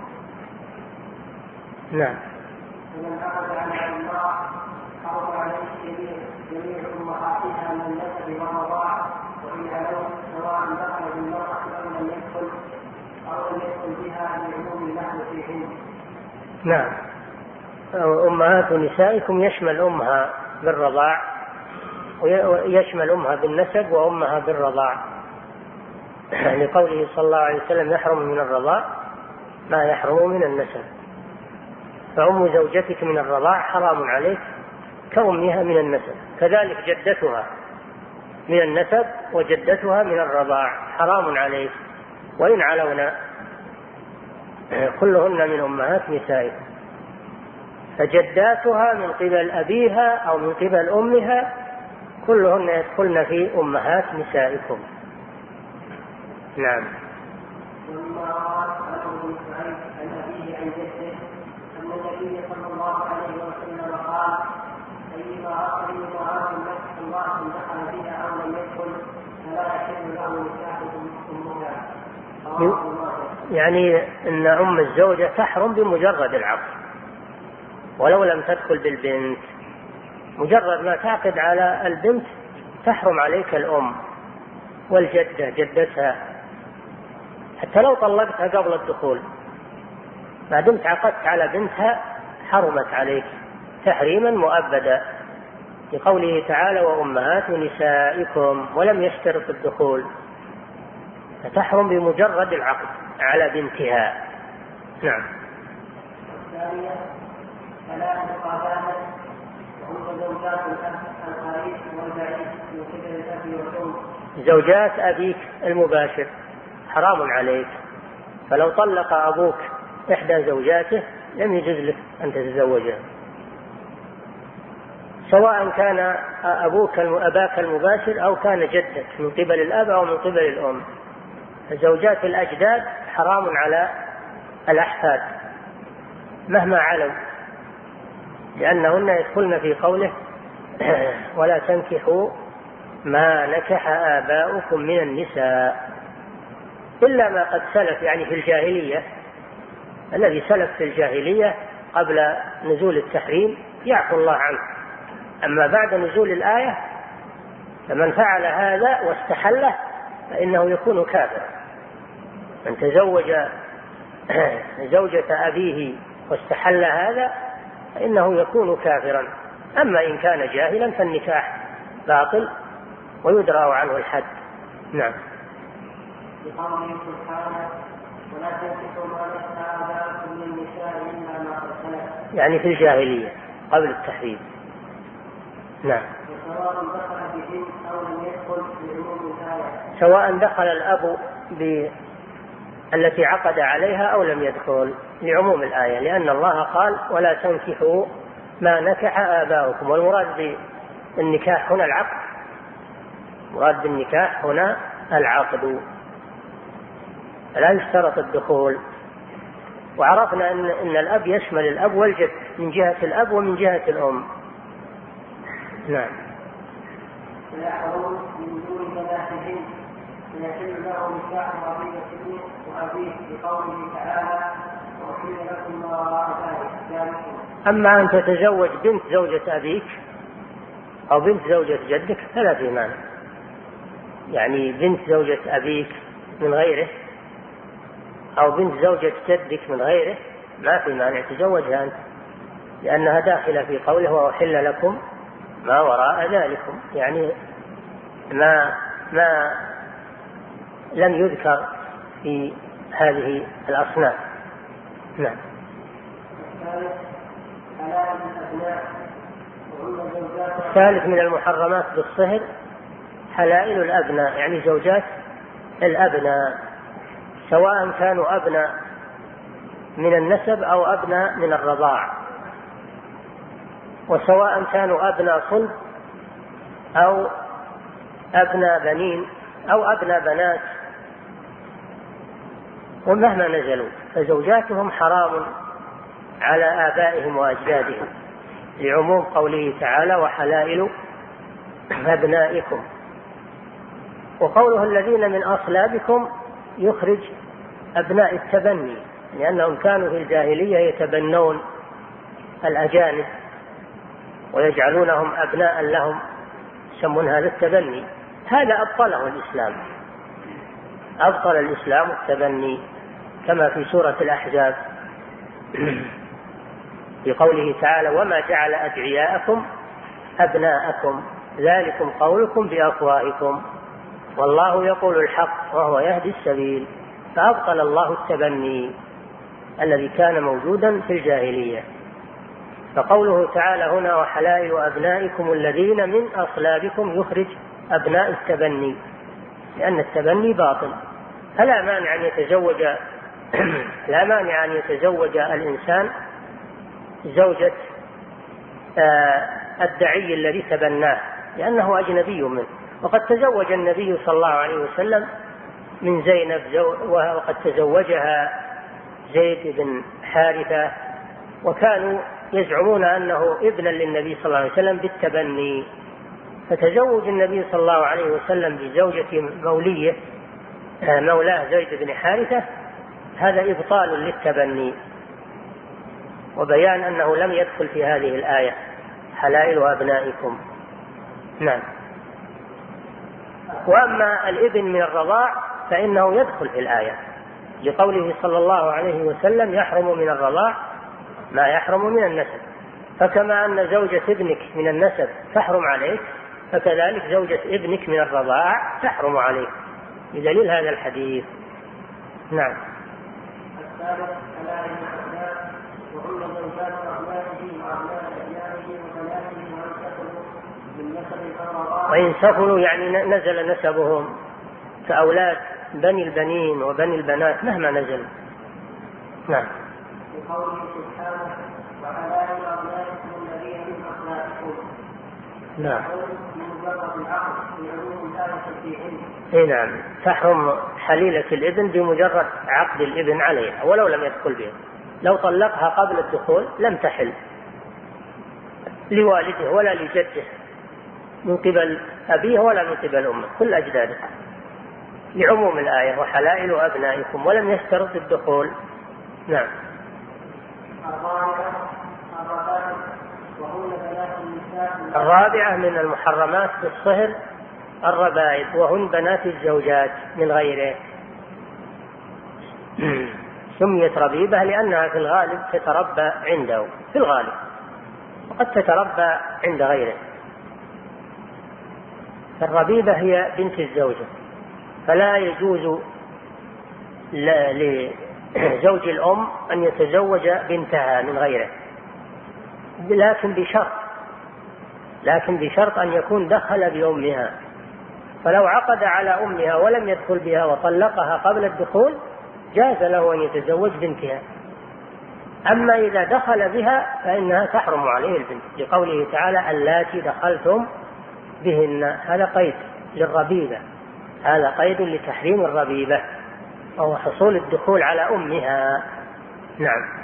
Speaker 1: نعم.
Speaker 2: ومن أخذ عن الله حرم عليه جميع جميع أمهاتها من النسب والرضاع وإن علوا سواء دخل بالمرأة أو لم يدخل أو لم يدخل بها لعموم اللحم فيهن.
Speaker 1: نعم. أمهات نسائكم يشمل أمها بالرضاع ويشمل أمها بالنسب وأمها بالرضاع، لقوله صلى الله عليه وسلم يحرم من الرضاع ما يحرم من النسب، فأم زوجتك من الرضاع حرام عليك كأمها من النسب، كذلك جدتها من النسب وجدتها من الرضاع حرام عليك وإن علونا، كلهن من أمهات نسائكم. فجداتها من قبل أبيها أو من قبل أمها كلهن يدخلن في أمهات نسائكم. نعم.
Speaker 2: ومما رواه عنه بن سعيد عن أبيه عن جده أن النبي صلى الله عليه وسلم قال أيما أيما النفس الله دخل بها أو لم يدخل فلا يحل له نكاح أمها.
Speaker 1: يعني أن أم الزوجة تحرم بمجرد العقد ولو لم تدخل بالبنت، مجرد ما تعقد على البنت تحرم عليك الأم والجدة جدتها، حتى لو طلقتها قبل الدخول ما دمت عقدت على بنتها حرمت عليك تحريما مؤبدا، لقوله تعالى وأمهات نسائكم ولم يشترط الدخول، فتحرم بمجرد العقد على بنتها. نعم.
Speaker 2: الثانية ثلاث مقابلات وهم زوجات الأب القريب والبعيد من قبل الأب والأم.
Speaker 1: زوجات أبيك المباشر حرام عليك، فلو طلق أبوك إحدى زوجاته لم يجوز لك أن تتزوجها، سواء كان أبوك أباك المباشر أو كان جدك من قبل الأب أو من قبل الأم. زوجات الأجداد حرام على الأحفاد مهما علوا، لأنهن يدخلن في قوله ولا تنكحوا ما نكح آباؤكم من النساء إلا ما قد سلف، يعني في الجاهلية، الذي سلف في الجاهلية قبل نزول التحريم يعفو الله عنه، أما بعد نزول الآية فمن فعل هذا واستحله فإنه يكون كافرا. من تزوج زوجة أبيه واستحل هذا فإنه يكون كافرا، أما إن كان جاهلا فالنكاح باطل ويدرأ عنه الحد. نعم.
Speaker 2: بقوله سبحانه ولا تنكحوا ما نكح آباؤكم من النساء إلا ما قد سلف،
Speaker 1: يعني في الجاهلية قبل التحريم. نعم.
Speaker 2: سواء دخل بهم أو لم يدخل بعموم الآية.
Speaker 1: سواء دخل الأب ب التي عقد عليها أو لم يدخل لعموم الآية، لأن الله قال ولا تنكحوا ما نكح آباؤكم، والمراد بالنكاح هنا العقد، مراد بالنكاح هنا العقد، لا يشترط الدخول. وعرفنا أن, إن الأب يشمل الأب والجد من جهة الأب ومن جهة الأم. نعم.
Speaker 2: ويحرم من دون بناتهم فيحل له نكاح ربيبته وأبيه بقوله تعالى وأحل لكم ما وراء ذلك.
Speaker 1: أما أن تتزوج بنت زوجة أبيك أو بنت زوجة جدك فلا في مانع، يعني بنت زوجة أبيك من غيره أو بنت زوجة جدك من غيره ما في مانع تزوجها أنت، لأنها داخلة في قوله وأحل لكم ما وراء ذلكم، يعني ما ما لم يذكر في هذه الأصناف. نعم. الثالث من المحرمات بالصهر حلائل الأبناء، يعني زوجات الأبناء، سواء كانوا أبناء من النسب أو أبناء من الرضاع، وسواء كانوا أبناء صلب أو أبناء بنين أو أبناء بنات، ومهما نزلوا فزوجاتهم حرام على آبائهم وأجدادهم، لعموم قوله تعالى وحلائل أبنائكم. وقوله الذين من أصلابكم يخرج أبناء التبني، لأنهم كانوا في الجاهلية يتبنون الأجانب ويجعلونهم أبناء لهم، يسمون هذا التبني. هذا أبطله الإسلام، أبطل الإسلام التبني كما في سورة الأحزاب في قوله تعالى وما جعل أدعياءكم أبناءكم ذلكم قولكم بأفواهكم والله يقول الحق وهو يهدي السبيل. فأبطل الله التبني الذي كان موجودا في الجاهلية. فقوله تعالى هنا وحلائل أبنائكم الذين من أصلابكم يخرج أبناء التبني، لأن التبني باطل. فلا مانع أن يتزوج لا مانع أن يتزوج الإنسان زوجة الدعي الذي تبناه لأنه أجنبي منه. وقد تزوج النبي صلى الله عليه وسلم من زينب، وقد تزوجها زيد بن حارثة، وكانوا يزعمون أنه ابنا للنبي صلى الله عليه وسلم بالتبني. فتزوج النبي صلى الله عليه وسلم بزوجة مولية مولاه زيد بن حارثة هذا إبطال للتبني، وبيان أنه لم يدخل في هذه الآية حلائل أبنائكم. نعم. وأما الابن من الرضاع فإنه يدخل في الآية لقوله صلى الله عليه وسلم يحرم من الرضاع ما يحرم من النسب. فكما أن زوجة ابنك من النسب تحرم عليك فكذلك زوجة ابنك من الرضاع تحرم عليك بدليل هذا الحديث. نعم.
Speaker 2: الثالث حلائل الأبناء وهم زوجات أبنائه وأبناء أبنائه وبناته وانسفلوا بالنسب الرضاع،
Speaker 1: وإن سفلوا يعني نزل نسبهم كأولاد بني البنين وبني البنات مهما نزل. نعم.
Speaker 2: بقوله سبحانه وحلائل أبنائكم الذين من أصلابكم.
Speaker 1: نعم.
Speaker 2: بمجرد العقد بعموم الآية فيهن.
Speaker 1: اي نعم، تحرم حليلة الابن بمجرد عقد الابن عليها ولو لم يدخل بها. لو طلقها قبل الدخول لم تحل لوالده ولا لجده من قبل أبيه ولا من قبل أمه، كل أجداده، لعموم الآية وحلائل أبنائكم، ولم يشترط الدخول. نعم. الرابعة من المحرمات بالصهر الربائب، وهن بنات الزوجات من غيره. سميت ربيبة لأنها في الغالب تتربى عنده في الغالب، وقد تتربى عند غيره. الربيبة هي بنت الزوجة، فلا يجوز لزوج الأم أن يتزوج بنتها من غيره، لكن بشرط لكن بشرط أن يكون دخل بأمها. فلو عقد على أمها ولم يدخل بها وطلقها قبل الدخول جاز له أن يتزوج بنتها. أما إذا دخل بها فإنها تحرم عليه البنت، لقوله تعالى اللاتي دخلتم بهن، هذا قيد للربيبة، هذا قيد لتحريم الربيبة وهو حصول الدخول على أمها. نعم.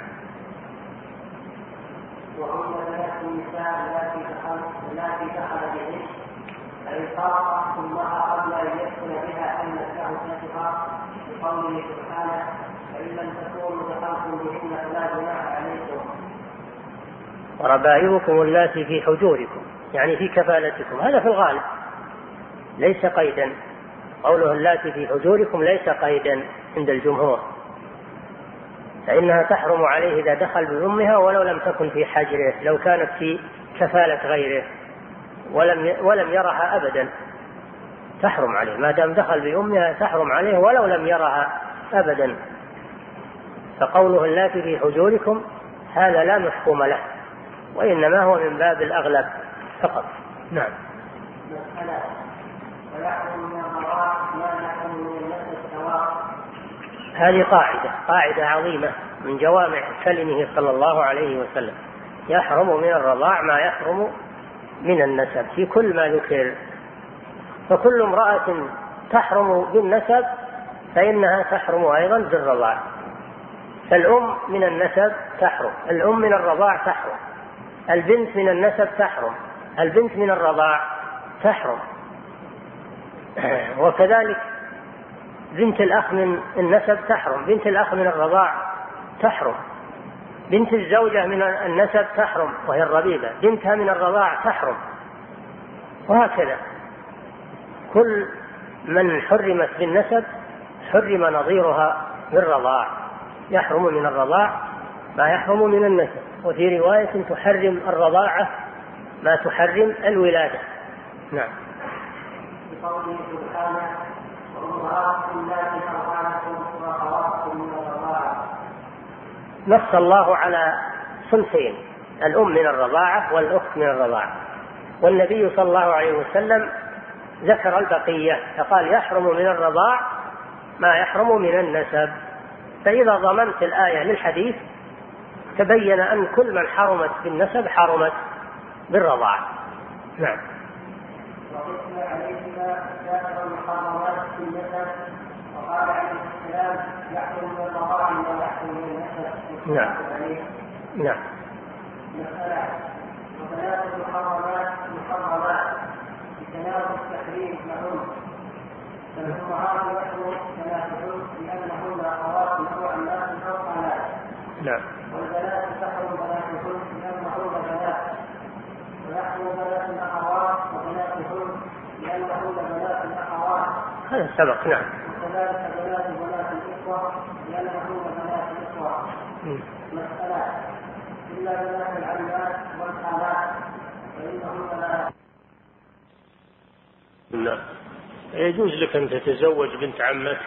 Speaker 2: وهم بنات النساء التي دخل بهن أي طاق أمها قبل أن يدخل بها أن زوجتها، بقوله سبحانه فإن لم تكونوا دخلتم بهن فلا جناح عليكم.
Speaker 1: وربائبكم اللاتي في حجوركم يعني في كفالتكم، هذا في الغالب ليس قيدا. قوله اللاتي في حجوركم ليس قيدا عند الجمهور، فإنها تحرم عليه إذا دخل بأمها ولو لم تكن في حجره، لو كانت في كفالة غيره ولم ولم يرها أبدا تحرم عليه، ما دام دخل بأمها تحرم عليه ولو لم يرها أبدا. فقوله اللاتي في حجوركم هذا لا مفهوم له، وإنما هو من باب الأغلب فقط. نعم.
Speaker 2: مسألة ويحكم من المرأة ما يحكم من النسل السواء.
Speaker 1: هذه قاعدة قاعدة عظيمة من جوامع كلمه صلى الله عليه وسلم، يحرم من الرضاع ما يحرم من النسب في كل ما ذكر. فكل امرأة تحرم بالنسب فإنها تحرم أيضا بالرضاع. فالأم من النسب تحرم، الأم من الرضاع تحرم، البنت من النسب تحرم، البنت من الرضاع تحرم. وكذلك بنت الأخ من النسب تحرم، بنت الأخ من الرضاع تحرم، بنت الزوجة من النسب تحرم وهي الربيبة، بنتها من الرضاع تحرم، وهكذا كل من حرمت بالنسب حرم نظيرها بالرضاع، يحرم من الرضاع ما يحرم من النسب. وفي رواية تحرم الرضاعة ما تحرم الولادة. نعم.
Speaker 2: بقوله سبحانه وأمهاتكم اللاتي أرضعنكم وأخواتكم من الرضاعة.
Speaker 1: نص الله على صنفين، الأم من الرضاعة والأخت من الرضاعة، والنبي صلى الله عليه وسلم ذكر البقية فقال يحرم من الرضاع ما يحرم من النسب. فإذا ضمنت الآية للحديث تبين أن كل من حرمت بالنسب حرمت بالرضاعة. نعم.
Speaker 2: وقسم عليهما ذكر المحرمات في النسب، وقال عليه السلام يحرم من الرضاع ما يحرم من النسب.
Speaker 1: نعم. نعم.
Speaker 2: مسألة وبنات المحرمات محرمات بتناول التحريم لهن، فالأمهات يحرم بناتهن لأنهن أخوات أو عمات أو خالات.
Speaker 1: نعم.
Speaker 2: والبنات تحرم بناتهن لأنهن بنات، ويحرم بنات الأخوات وبناتهن لأنهن بنات الأخوات.
Speaker 1: هذا سبق. نعم.
Speaker 2: وكذلك بنات بنات الإخوة لأنهن بنات الإخوة. مسألة إلا بنات العمات والخالات فإنهن لا.
Speaker 1: نعم. يجوز لك أن تتزوج بنت عمتك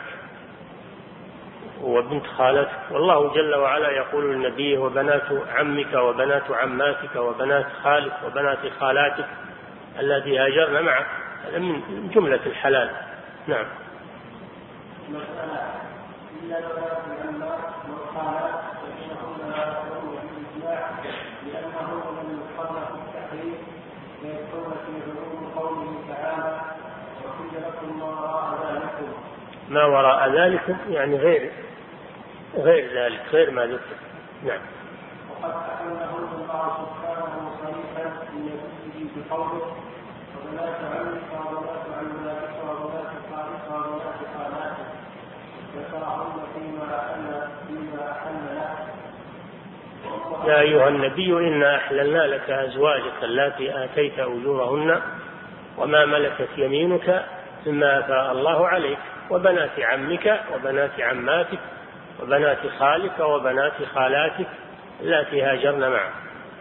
Speaker 1: وبنت خالتك، والله جل وعلا يقول للنبي وبنات عمك وبنات عماتك وبنات خالك وبنات خالاتك التي هاجرن معك، هذا من جملة الحلال. نعم.
Speaker 2: مسألة إلا بنات العمات والخالات فإنهن لا يدخلن في الإجماع لأنهن لم يدخلن في التحريم فيدخلن في عموم قوله تعالى وحل لكم ما وراء ذلكم.
Speaker 1: ما وراء ذلكم يعني غير غير ذلك، غير ما ذكر. نعم.
Speaker 2: وقد أحلهن الله سبحانه صريحا من نفسه بقوله وبنات عمك وبنات عماتك وبنات خالك وبنات خالاتك ذكرهن فيما أحل فيما أحل له.
Speaker 1: يا أيها النبي إنا أحللنا لك أزواجك اللاتي آتيت أجورهن وما ملكت يمينك مما أفاء الله عليك وبنات عمك وبنات عماتك وبنات خالك وبنات خالاتك التي هاجرن معك.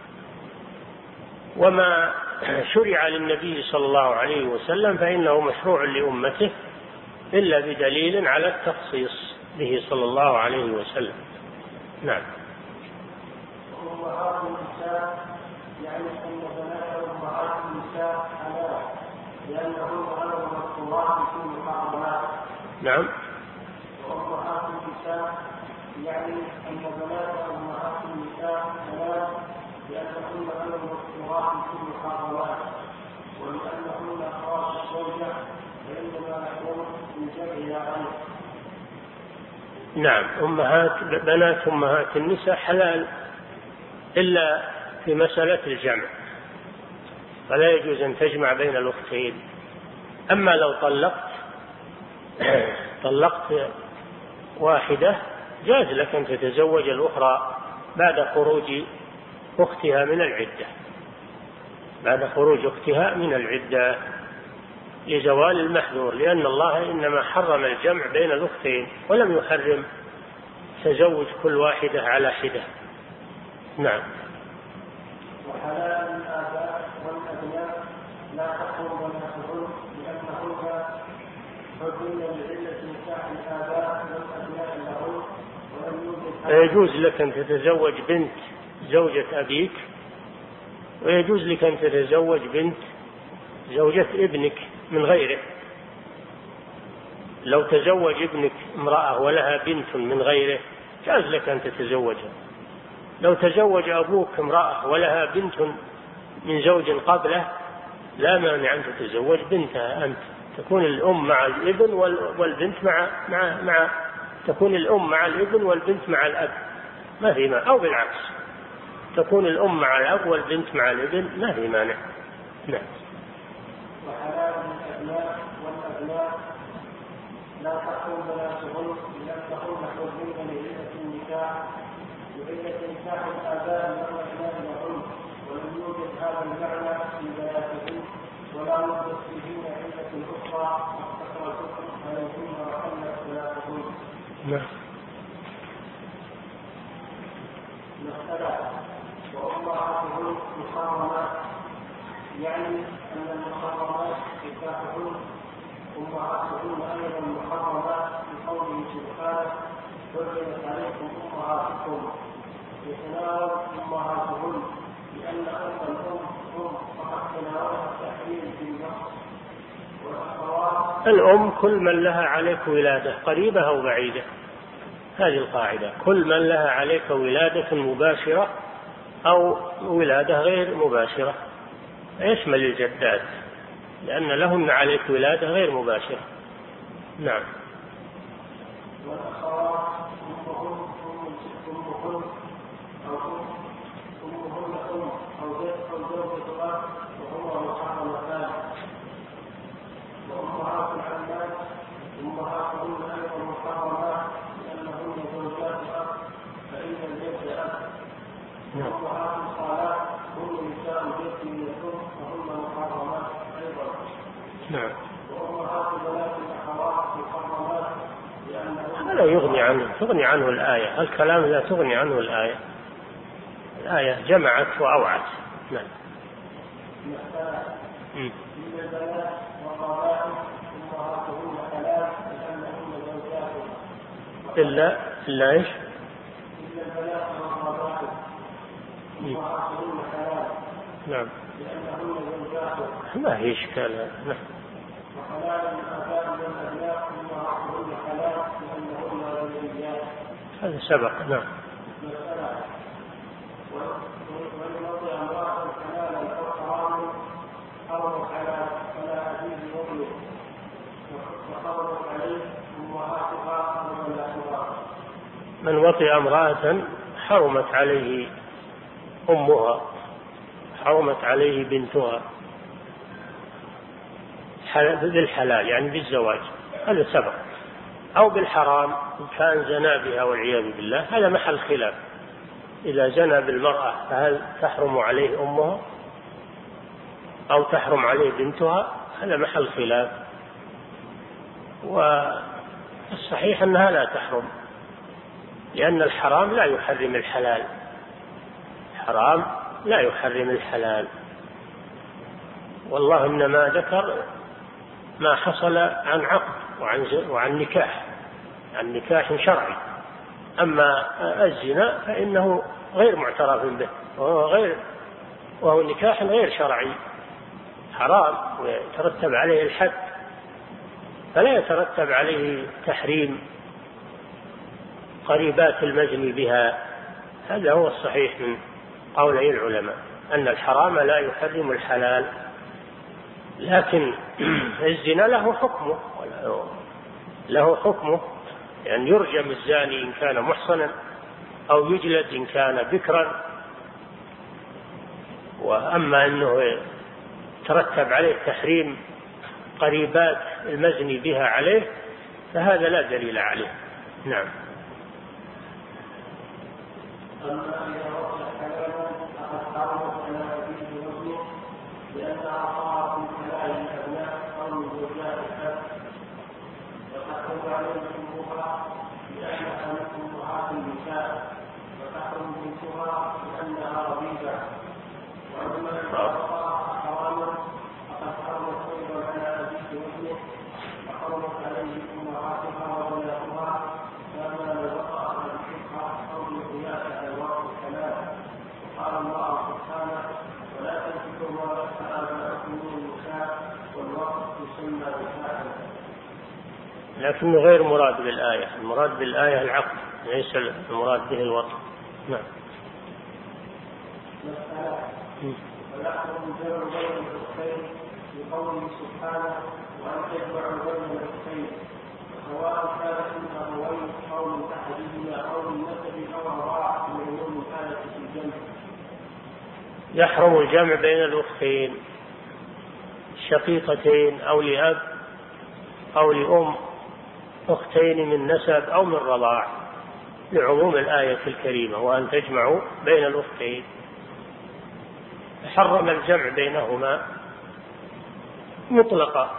Speaker 1: وما شرع للنبي صلى الله عليه وسلم فإنه مشروع لأمته إلا بدليل على التخصيص به صلى الله عليه وسلم. نعم.
Speaker 2: وأمهات النساء يعني أن بنات أمهات النساء النساء حلال لأنهن غير مذكورات في المحرمات.
Speaker 1: نعم.
Speaker 2: وأمهات النساء يعني أن بنات أمهات النساء حلال لأنهن غير مذكورات في المحرمات، ولأنهن أخوات الزوجة فإنما يحرم الجمع عنه.
Speaker 1: نعم. أمهات بنات أمهات النساء حلال إلا في مسألة الجمع، فلا يجوز أن تجمع بين الأختين. أما لو طلقت طلقت واحدة جاز لك أن تتزوج الأخرى بعد خروج أختها من العدة بعد خروج أختها من العدة لزوال المحذور، لأن الله إنما حرم الجمع بين الأختين ولم يحرم تزوج كل واحدة على حدة. نعم.
Speaker 2: وحلال الآباء والأبناء لا تقوم بناتهن لأنهن حزن لعلة نكاح الآباء والأبناء لهن، ولم يوجد.
Speaker 1: يجوز لك أن تتزوج بنت زوجة أبيك، ويجوز لك أن تتزوج بنت زوجة ابنك من غيره. لو تزوج ابنك امرأة ولها بنت من غيره جاز لك أن تتزوجها. لو تزوج أبوك امرأة ولها بنت من زوج قبله لا مانع أن تتزوج بنتها أنت، تكون الأم مع الابن والبنت مع مع مع تكون الأم مع الابن والبنت مع الأب، ما في مانع، أو بالعكس تكون الأم مع الأب والبنت مع الابن، ما في مانع. نعم.
Speaker 2: وحلال الأبناء والأبناء لا تقوم بناتهن لأنهن حزن لعلة النكاح لعلة نكاح الآباء والأبناء لهن، ولم يوجد هذا المعنى في بناتهن، ولا يوجد فيهن علة أخرى فاستقر الحكم عليهن وحلت بناتهن.
Speaker 1: نعم.
Speaker 2: مسألة وأمهاتهن محرمات، يعني أن المحرمات نكاحهن أمهاتهن أيضا محرمات بقوله سبحانه حرمت عليكم أمهاتكم، يتناول أمهاتهن لأن أم الأم أم فقد تناولها التحريم في النص. والأخوات
Speaker 1: الأم كل من لها عليك ولادة قريبة أو بعيدة، هذه القاعدة، كل من لها عليك ولادة مباشرة أو ولادة غير مباشرة، يشمل الجدات لأن لهن عليك ولادة غير مباشرة. نعم.
Speaker 2: والأخوات أمهن أمهن أو أمهن أم أو جد أو زوجة أب وهما محرمتان. وأمهات العمات أمهاتهن أيضا محرمات لأنهن زوجات أب فإن الجد أب. وأمهات الخالات هن نساء الجد من الأم فهن محرمات أيضا.
Speaker 1: نعم.
Speaker 2: وأمهات بنات الأخوات محرمات لأنهن
Speaker 1: لا يغني عنه تغني عنه الآية، الكلام لا تغني عنه الآية، الآية جمعت وأوعت. نعم.
Speaker 2: مسألة إن البنات والربائب أمهاتهن حلال لأنهن زوجات.
Speaker 1: إلا إلا إيش؟
Speaker 2: إن البنات والربائب أمهاتهن حلال
Speaker 1: نعم.
Speaker 2: لأنهن زوجات.
Speaker 1: ما هي إشكال. نعم.
Speaker 2: وحلال الآباء والأبناء أمهاتهن حلال لأنهن وليات.
Speaker 1: هذا سبق. نعم.
Speaker 2: مسألة وإن وضع امرأة حلالا أو حراما حرمت على فلا أبيه وابنه وحرمت عليه أمهاتها وبناتها.
Speaker 1: من وطئ امرأة حرمت عليه أمها، حرمت عليه بنتها بالحلال يعني بالزواج، هذا سبق، أو بالحرام إن كان زنا بها والعياذ بالله، هذا محل خلاف. إذا زنى بالمرأة فهل تحرم عليه أمها أو تحرم عليه بنتها؟ هذا محل خلاف، والصحيح أنها لا تحرم، لأن الحرام لا يحرم الحلال، الحرام لا يحرم الحلال، والله إنما ذكر ما حصل عن عقد وعن, وعن نكاح، عن نكاح شرعي. أما الزنا فإنه غير معترف به، وهو غير وهو نكاح غير شرعي، حرام ويترتب عليه الحد، فلا يترتب عليه تحريم قريبات المزني بها. هذا هو الصحيح من قولي العلماء، أن الحرام لا يحرم الحلال، لكن الزنا له حكمه له حكمه يعني يرجم الزاني إن كان محصنا أو يجلد إن كان بكرا. وأما أنه ترتب عليه تحريم قريبات المزني بها عليه فهذا لا دليل عليه. نعم.
Speaker 2: أما إذا وقع حلالا فقد حرمت على أبيه وابنه لأنها صارت من حلال الأبناء أو من زوجات الأب، وتحرم عليه أمها لأنها من أمهات النساء، وتحرم بنتها لأنها ربيبة. وأما إذا وقع حراما فقد حرمت أيضا على أبيه وابنه، وحرمت عليه أمهاتها وبناتها كما لو وقع بالحقها أو بالقياس على الوقت الحلال. وقال الله سبحانه: ولا تنكحوا ما نكح آباءكم من النساء والوقت يسمى نكاحا.
Speaker 1: لكنه غير مراد بالآية، المراد بالآية العقد ليس المراد به الوطن. نعم.
Speaker 2: مسألة: ويحرم الجمع بين الأختين بقوله سبحانه: وأن تجمعوا بين الأختين، سواء كانت من أبوين أو من أحدهما أو من نسب أو رضاع من عموم الآية في الجمع.
Speaker 1: يحرم الجمع بين الأختين شقيقتين أو لأب أو لأم، أختين من نسب أو من رضاع، لعموم الآية الكريمة: وأن تجمعوا بين الأختين. حرم الجمع بينهما مطلقا.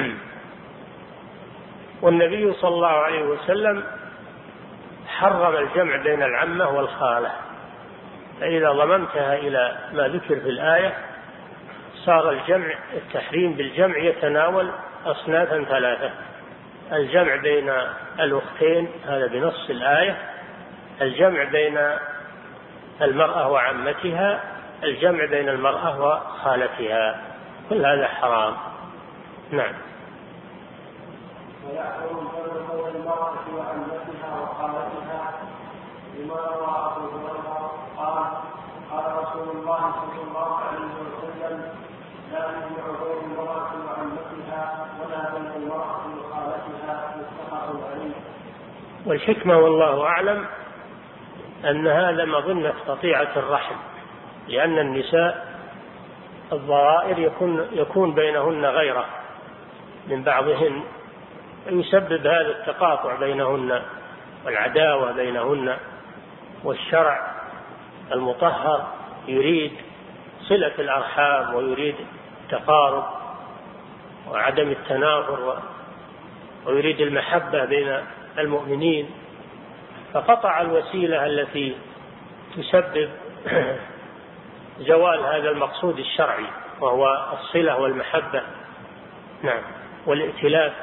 Speaker 1: والنبي صلى الله عليه وسلم حرم الجمع بين العمة والخالة، فإذا ضممتها إلى ما ذكر في الآية صار الجمع التحريم بالجمع يتناول أصنافا ثلاثة: الجمع بين الأختين هذا بنص الآية، الجمع بين المرأة وعمتها، الجمع بين المرأة وخالتها، كل هذا حرام. نعم.
Speaker 2: ويحرم الجمع بين المرأة وعمتها وخالتها لما روى أبو هريرة قال: قال رسول الله صلى الله عليه وسلم: لا يجمع بين المرأة وعمتها ولا بين المرأة وخالتها، متفق عليه.
Speaker 1: والحكمة والله أعلم أن هذا مظنة قطيعة الرحم، لأن النساء الضرائر يكون, يكون بينهن غيرة من بعضهن، يسبب هذا التقاطع بينهن والعداوة بينهن، والشرع المطهر يريد صلة الأرحام ويريد التقارب وعدم التنافر ويريد المحبة بين المؤمنين، فقطع الوسيلة التي تسبب زوال هذا المقصود الشرعي وهو الصلة والمحبة. نعم. والائتلاف.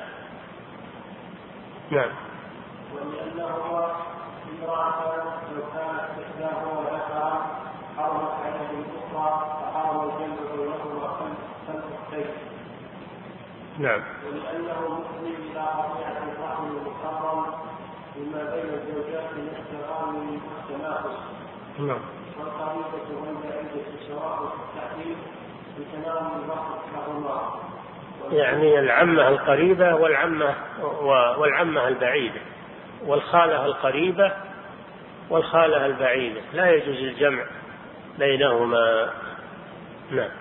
Speaker 1: نعم.
Speaker 2: ولأنهما امرأة لو كانت إحداهما ذكرا حرمت عليه الأخرى فحرم الجمع بينهما كالأختين.
Speaker 1: نعم.
Speaker 2: ولأنه مفضي إلى قطيعة الرحم المحرم بما بين الزوجات من التغامن والتنافس.
Speaker 1: نعم.
Speaker 2: والقريبة والبعيدة سواء في التحريم بتناول الوقت لهما،
Speaker 1: يعني العمة القريبة والعمة والعمة البعيدة، والخالة القريبة والخالة البعيدة، لا يجوز الجمع بينهما. نعم.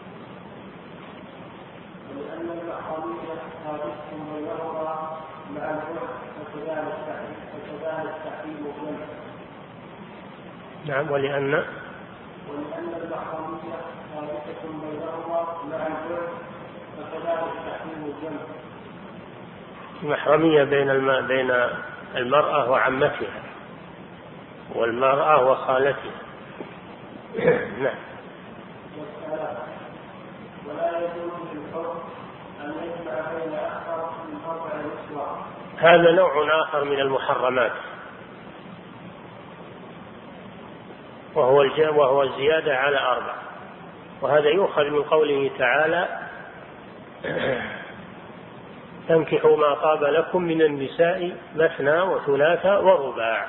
Speaker 2: ولأن المحرمية ثابتة بينهما مع البعد فكذلك تحريم الجمع.
Speaker 1: نعم. ولأن
Speaker 2: ولأن المحرمية ثابتة بينهما مع البعد فكذلك تحريم الجمع.
Speaker 1: محرمية بين الم... بين المرأة وعمتها والمرأة وخالتها. نعم.
Speaker 2: ولا يجوز للحر أن يجمع بين أكثر من أربع نسوة.
Speaker 1: هذا نوع آخر من المحرمات، وهو وهو الزيادة على أربع، وهذا يؤخذ من قوله تعالى:
Speaker 3: تنكحوا ما طاب لكم من النساء مثنى وثلاث ورباع،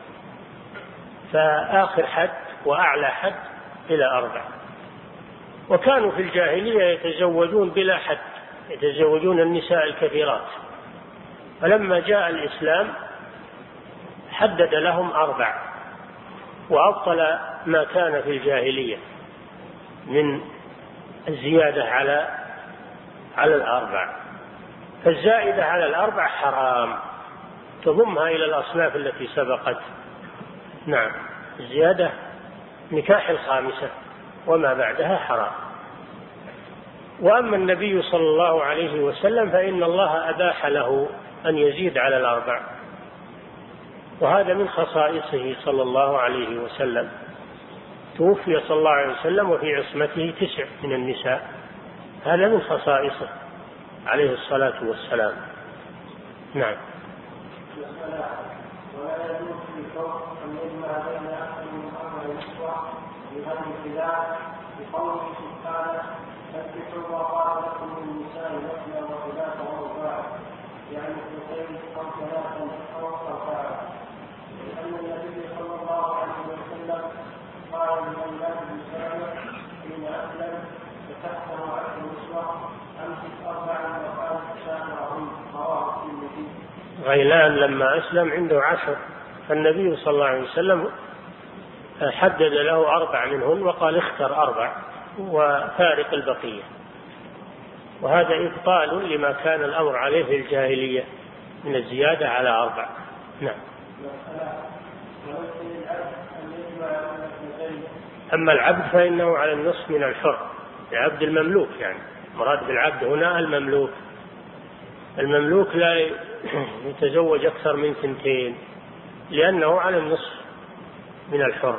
Speaker 3: فآخر حد وأعلى حد إلى أربع. وكانوا في الجاهلية يتزوجون بلا حد، يتزوجون النساء الكثيرات، فلما جاء الإسلام حدد لهم أربع، وأبطل ما كان في الجاهلية من الزيادة على على الأربع. فالزائدة على الأربع حرام، تضمها إلى الأصناف التي سبقت. نعم، الزيادة نكاح الخامسة وما بعدها حرام. وأما النبي صلى الله عليه وسلم فإن الله أباح له أن يزيد على الأربع، وهذا من خصائصه صلى الله عليه وسلم. توفي صلى الله عليه وسلم وفي عصمته تسع من النساء، هذا من خصائصه عليه الصلاة والسلام. نعم.
Speaker 2: ولا يجوز في الكون أن يجمع بين أكثر من أربع نسوة بهذه الخلاف بقوله سبحانه: فانكحوا ما طاب لكم من النساء مثنى وثلاث ورباع، يعني اثنتين أو ثلاثا أو أربعة. لأن النبي صلى الله عليه وسلم قال لأولاد الإسلام حين أسلم فتحته عشر نسوة أمسك أربعا وقال تشاء رواه الترمذي.
Speaker 3: غيلان لما أسلم عنده عشر، فالنبي صلى الله عليه وسلم حدد له أربع منهن وقال اختر أربع وفارق البقية، وهذا إبطال لما كان الأمر عليه في الجاهلية من الزيادة على أربع. نعم. أما العبد فإنه على النصف من الحر، العبد المملوك، يعني مراد بالعبد هنا المملوك. المملوك لا يتزوج أكثر من ثنتين لأنه على النصف من الحر.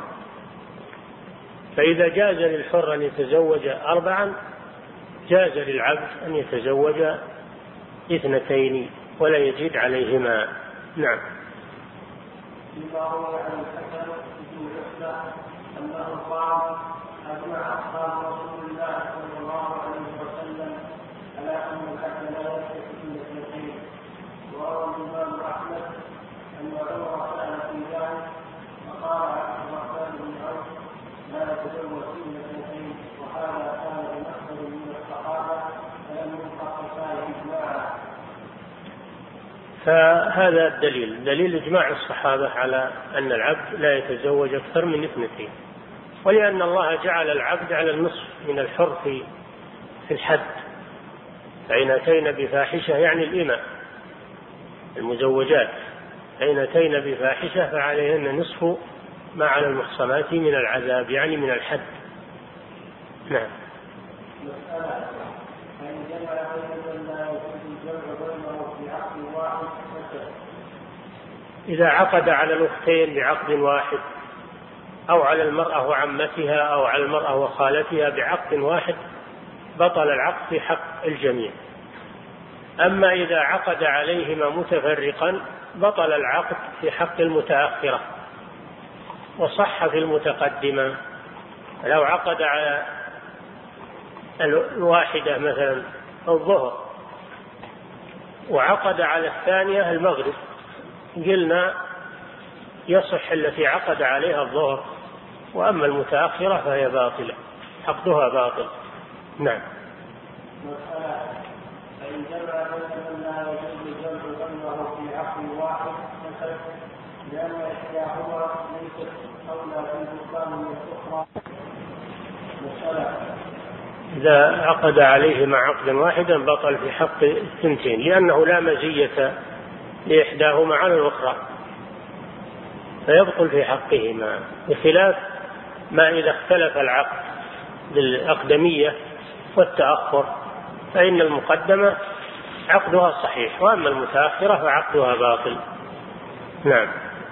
Speaker 3: فإذا جاز للحر أن يتزوج أربعا جاز للعبد أن يتزوج اثنتين ولا يزيد عليهما. نعم.
Speaker 2: فيما روي عن الحسن بن عتبة أنه قال: أجمع أصحاب رسول الله صلى الله عليه وسلم على أن العبد لا يكتفي إلا اثنتين. وروى الإمام أحمد أن عمر سأل في ذلك فقال عبد الرحمن بن عوف: لا يتزوج إلا اثنتين، وهذا كان بمحضر من الصحابة فلم ينقص فيه إجماعا.
Speaker 3: فهذا الدليل دليل إجماع الصحابة على أن العبد لا يتزوج أكثر من اثنتين، ولأن الله جعل العبد على النصف من الحر في الحد. فإن أتينا بفاحشة يعني الإماء المزوجات، فإن أتينا بفاحشة فعليهن نصف ما على المحصنات من العذاب، يعني من الحد. نعم.
Speaker 2: مسألة: فإن جمع بين لا يجوز الجمع بينه في عقد واحد فسد.
Speaker 3: إذا عقد على الأختين بعقد واحد، أو على المرأة وعمتها، أو على المرأة وخالتها بعقد واحد، بطل العقد في حق الجميع. أما إذا عقد عليهما متفرقا بطل العقد في حق المتأخرة، وصح في المتقدمة. لو عقد على الواحدة مثلا الظهر وعقد على الثانية المغرب، قلنا يصح التي عقد عليها الظهر، وأما المتأخرة فهي باطلة، عقدها باطل. نعم.
Speaker 2: مسألة: فإن جمع بين لا يجوز الجمع بينه في عقد واحد فسد، لأن إحداهما ليست أولى بالبطلان من الأخرى. مسألة:
Speaker 3: إذا عقد عليهما عقدا واحدا بطل في حق الثنتين، لأنه لا مزية لإحداهما على الأخرى، فيبطل في حقهما، بخلاف ما إذا اختلف العقد بالأقدمية والتأخر، فإن المقدمة عقدها صحيح، وأما المتأخرة فعقدها باطل. نعم.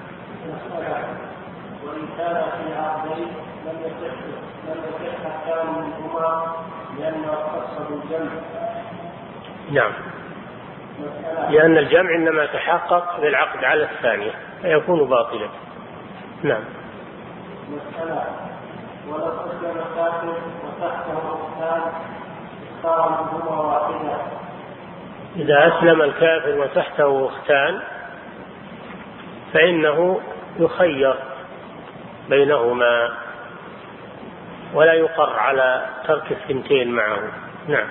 Speaker 2: وإن كان في عقدين لم يصح لم يصح الثاني منهما لأنه خص بالجمع.
Speaker 3: نعم، لأن الجمع إنما تحقق بالعقد على الثانية فيكون باطلا. نعم.
Speaker 2: مسألة: ولو أسلم كافر وتحته أختان صار منهما واحدا.
Speaker 3: إذا أسلم الكافر وتحته أختان فإنه يخير بينهما ولا يقر على ترك الثنتين معه. نعم.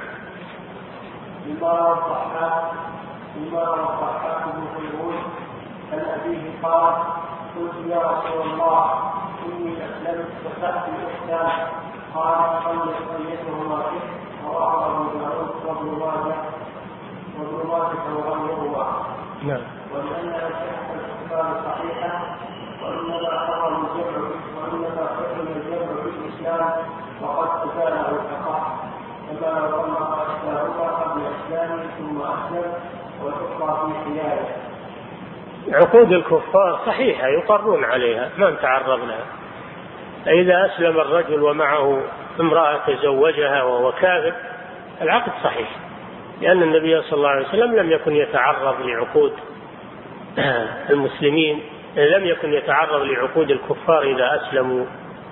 Speaker 2: لما روى الضحاك لما روى الضحاك بن خلود عن أبيه قال: قلت يا رسول الله إني أسلمت وتحت الإحسان. قال: صليتهما فيه. رواه أبو داود وابن ماجه وابن ماجه وغيرهما.
Speaker 3: نعم.
Speaker 2: ولأن صحة الإحسان صحيحة، وإنما حرم الجمع وإنما حرم الجمع في الإسلام وقد أزاله الفقه، كما لو طلق إحداهما قبل إسلامه ثم أسلم والأخرى في حياله.
Speaker 3: عقود الكفار صحيحة يقرون عليها ما نتعرض لها. إذا أسلم الرجل ومعه امرأة تزوجها وهو كافر العقد صحيح، لأن النبي صلى الله عليه وسلم لم يكن يتعرض لعقود المسلمين، لم يكن يتعرض لعقود الكفار إذا أسلموا.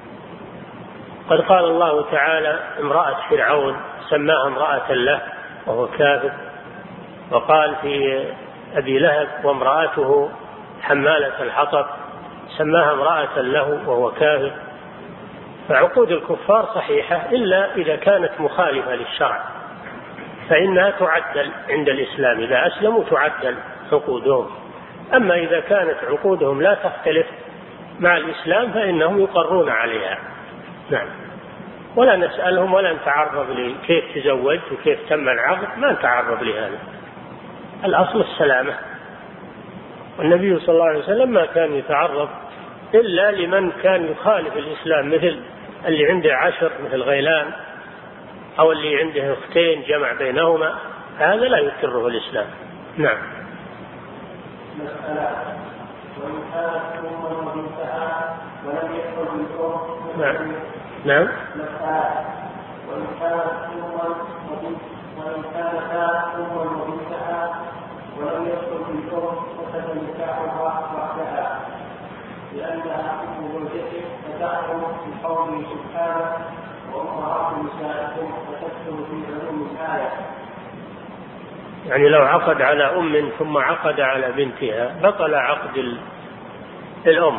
Speaker 3: قد قال الله تعالى: امرأة فرعون سماها امرأة له وهو كافر، وقال في أبي لهب: وامرأته حمالة الحطب سماها امرأة له وهو كافر. فعقود الكفار صحيحة إلا إذا كانت مخالفة للشرع فإنها تعدل عند الإسلام، إذا أسلموا تعدل عقودهم. أما إذا كانت عقودهم لا تختلف مع الإسلام فإنهم يقرون عليها. نعم. ولا نسألهم ولا نتعرض لكيف تزوج وكيف تم العقد، ما نتعرض لهذا، الأصل السلامة. والنبي صلى الله عليه وسلم ما كان يتعرض إلا لمن كان يخالف الإسلام، مثل اللي عنده عشر مثل غيلان، أو اللي عنده أختين جمع بينهما، هذا لا يكره الإسلام. نعم.
Speaker 2: مسألة: وإن كانت أما وبنتها ولم يدخل بالأم.
Speaker 3: نعم. نعم.
Speaker 2: مسألة: وإن كانت أما وبنت وإن كانتا أما وبنتها ولم يدخل بالأم فسد نكاحها وحدها، لأنها أم زوجته فتحكم بقوله سبحانه: وأمهات نسائكم فتدخل في عموم الآية.
Speaker 3: يعني لو عقد على أم ثم عقد على بنتها بطل عقد الأم،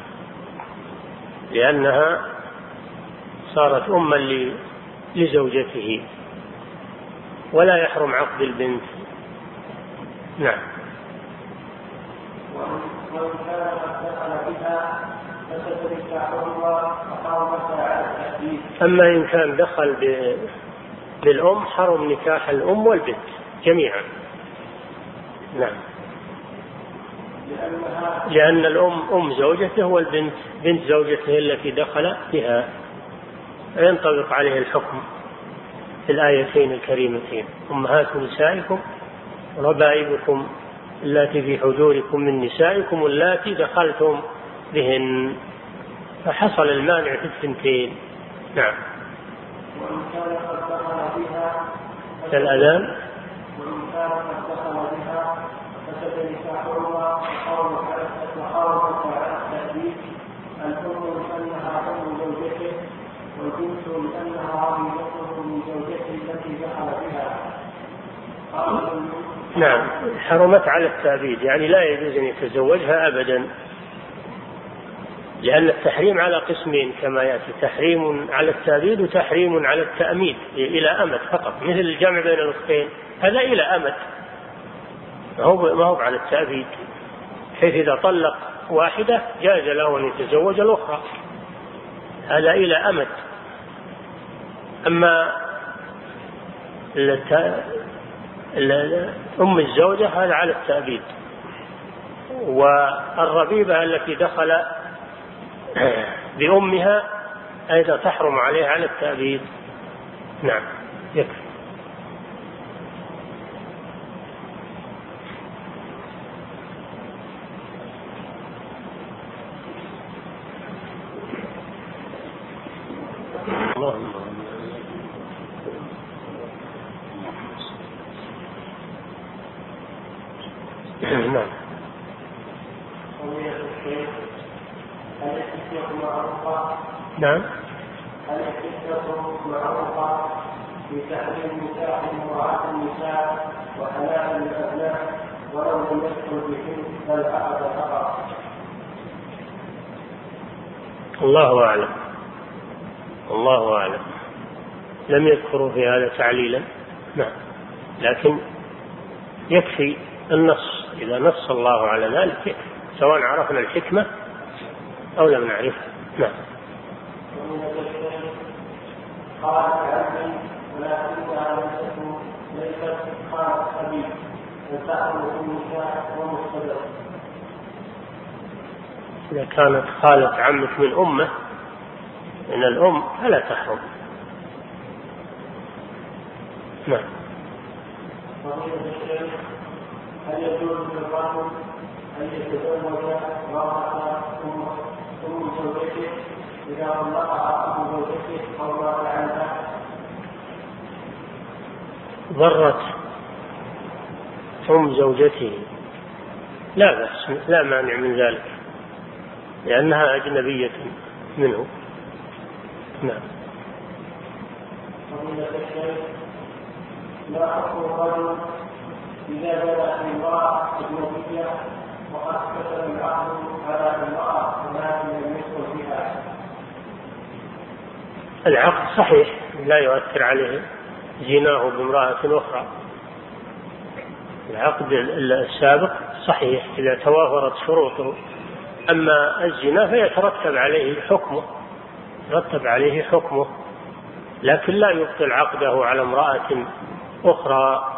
Speaker 3: لأنها صارت أما لزوجته، ولا يحرم عقد البنت. نعم.
Speaker 2: وإن كان قد دخل بها فسد نكاحهما وحرمت على التأبيد.
Speaker 3: أما إن كان دخل بالأم حرم نكاح الأم والبنت جميعا. نعم. لأن الأم أم زوجته والبنت بنت زوجته التي دخل بها، ينطبق عليه الحكم في الآيتين الكريمتين: أمهات نسائكم وربائبكم اللاتي في حجوركم من نسائكم اللاتي دخلتم بهن. فحصل المانع في الثنتين. نعم.
Speaker 2: وإن كان قد دخل بها
Speaker 3: كالأذان.
Speaker 2: وإن كان قد دخل بها فسد نكاحهما وحرمت على التأبيد. الأم لأنها أم زوجته، والبنت لأنها عميمته من زوجته التي دخل بها.
Speaker 3: نعم. حرمت على التأبيد، يعني لا يجوز أن يتزوجها أبدا، لأن التحريم على قسمين كما يأتي: تحريم على التأبيد وتحريم على التأميد إلى أمد فقط، مثل الجمع بين الأختين هذا إلى أمد، ما هو ما هو على التأبيد، حيث إذا طلق واحدة جاز له أن يتزوج الأخرى، هذا إلى أمد. أما أم الزوجة هذا على التأبيد. والربيبة التي دخل بأمها أيضا تحرم عليها على التأبيد. نعم. يكفي. اللهم نعم. نعم.
Speaker 2: الحكمة معروفة في تحريم نكاح امرأة النساء وحلال الأبناء ولو لم يدخل بهم بل عقد فقط.
Speaker 3: الله أعلم. الله أعلم. لم يذكروا في هذا تعليلا. نعم. لكن يكفي النص، إذا نص الله على ذلك يكفي، سواء عرفنا الحكمة أو لم نعرفها. نعم.
Speaker 2: قال عبدي ولكنها لم تكن ليست خالة أبي فتأخذ النساء ومستدر.
Speaker 3: إذا كانت خالة عمك من أمه من الأم فلا تحرم. نعم.
Speaker 2: هل يجوز للرجل أن يتزوج امرأة أم زوجته إذا طلقها أم زوجته أو مات عنها؟
Speaker 3: ضرت أم زوجته لا بأس، لا مانع من ذلك، لأنها أجنبية منه. نعم.
Speaker 2: لا حكم الرجل إذا جاءت امرأة أجنبية وقد كتب العقد على امرأة ولكن لم يدخل بها؟
Speaker 3: العقد صحيح لا يؤثر عليه زناه بامرأة أخرى. العقد السابق صحيح إذا توافرت شروطه، أما الزنا فيترتب عليه حكمه يترتب عليه حكمه لكن لا يبطل عقده على امرأة أخرى.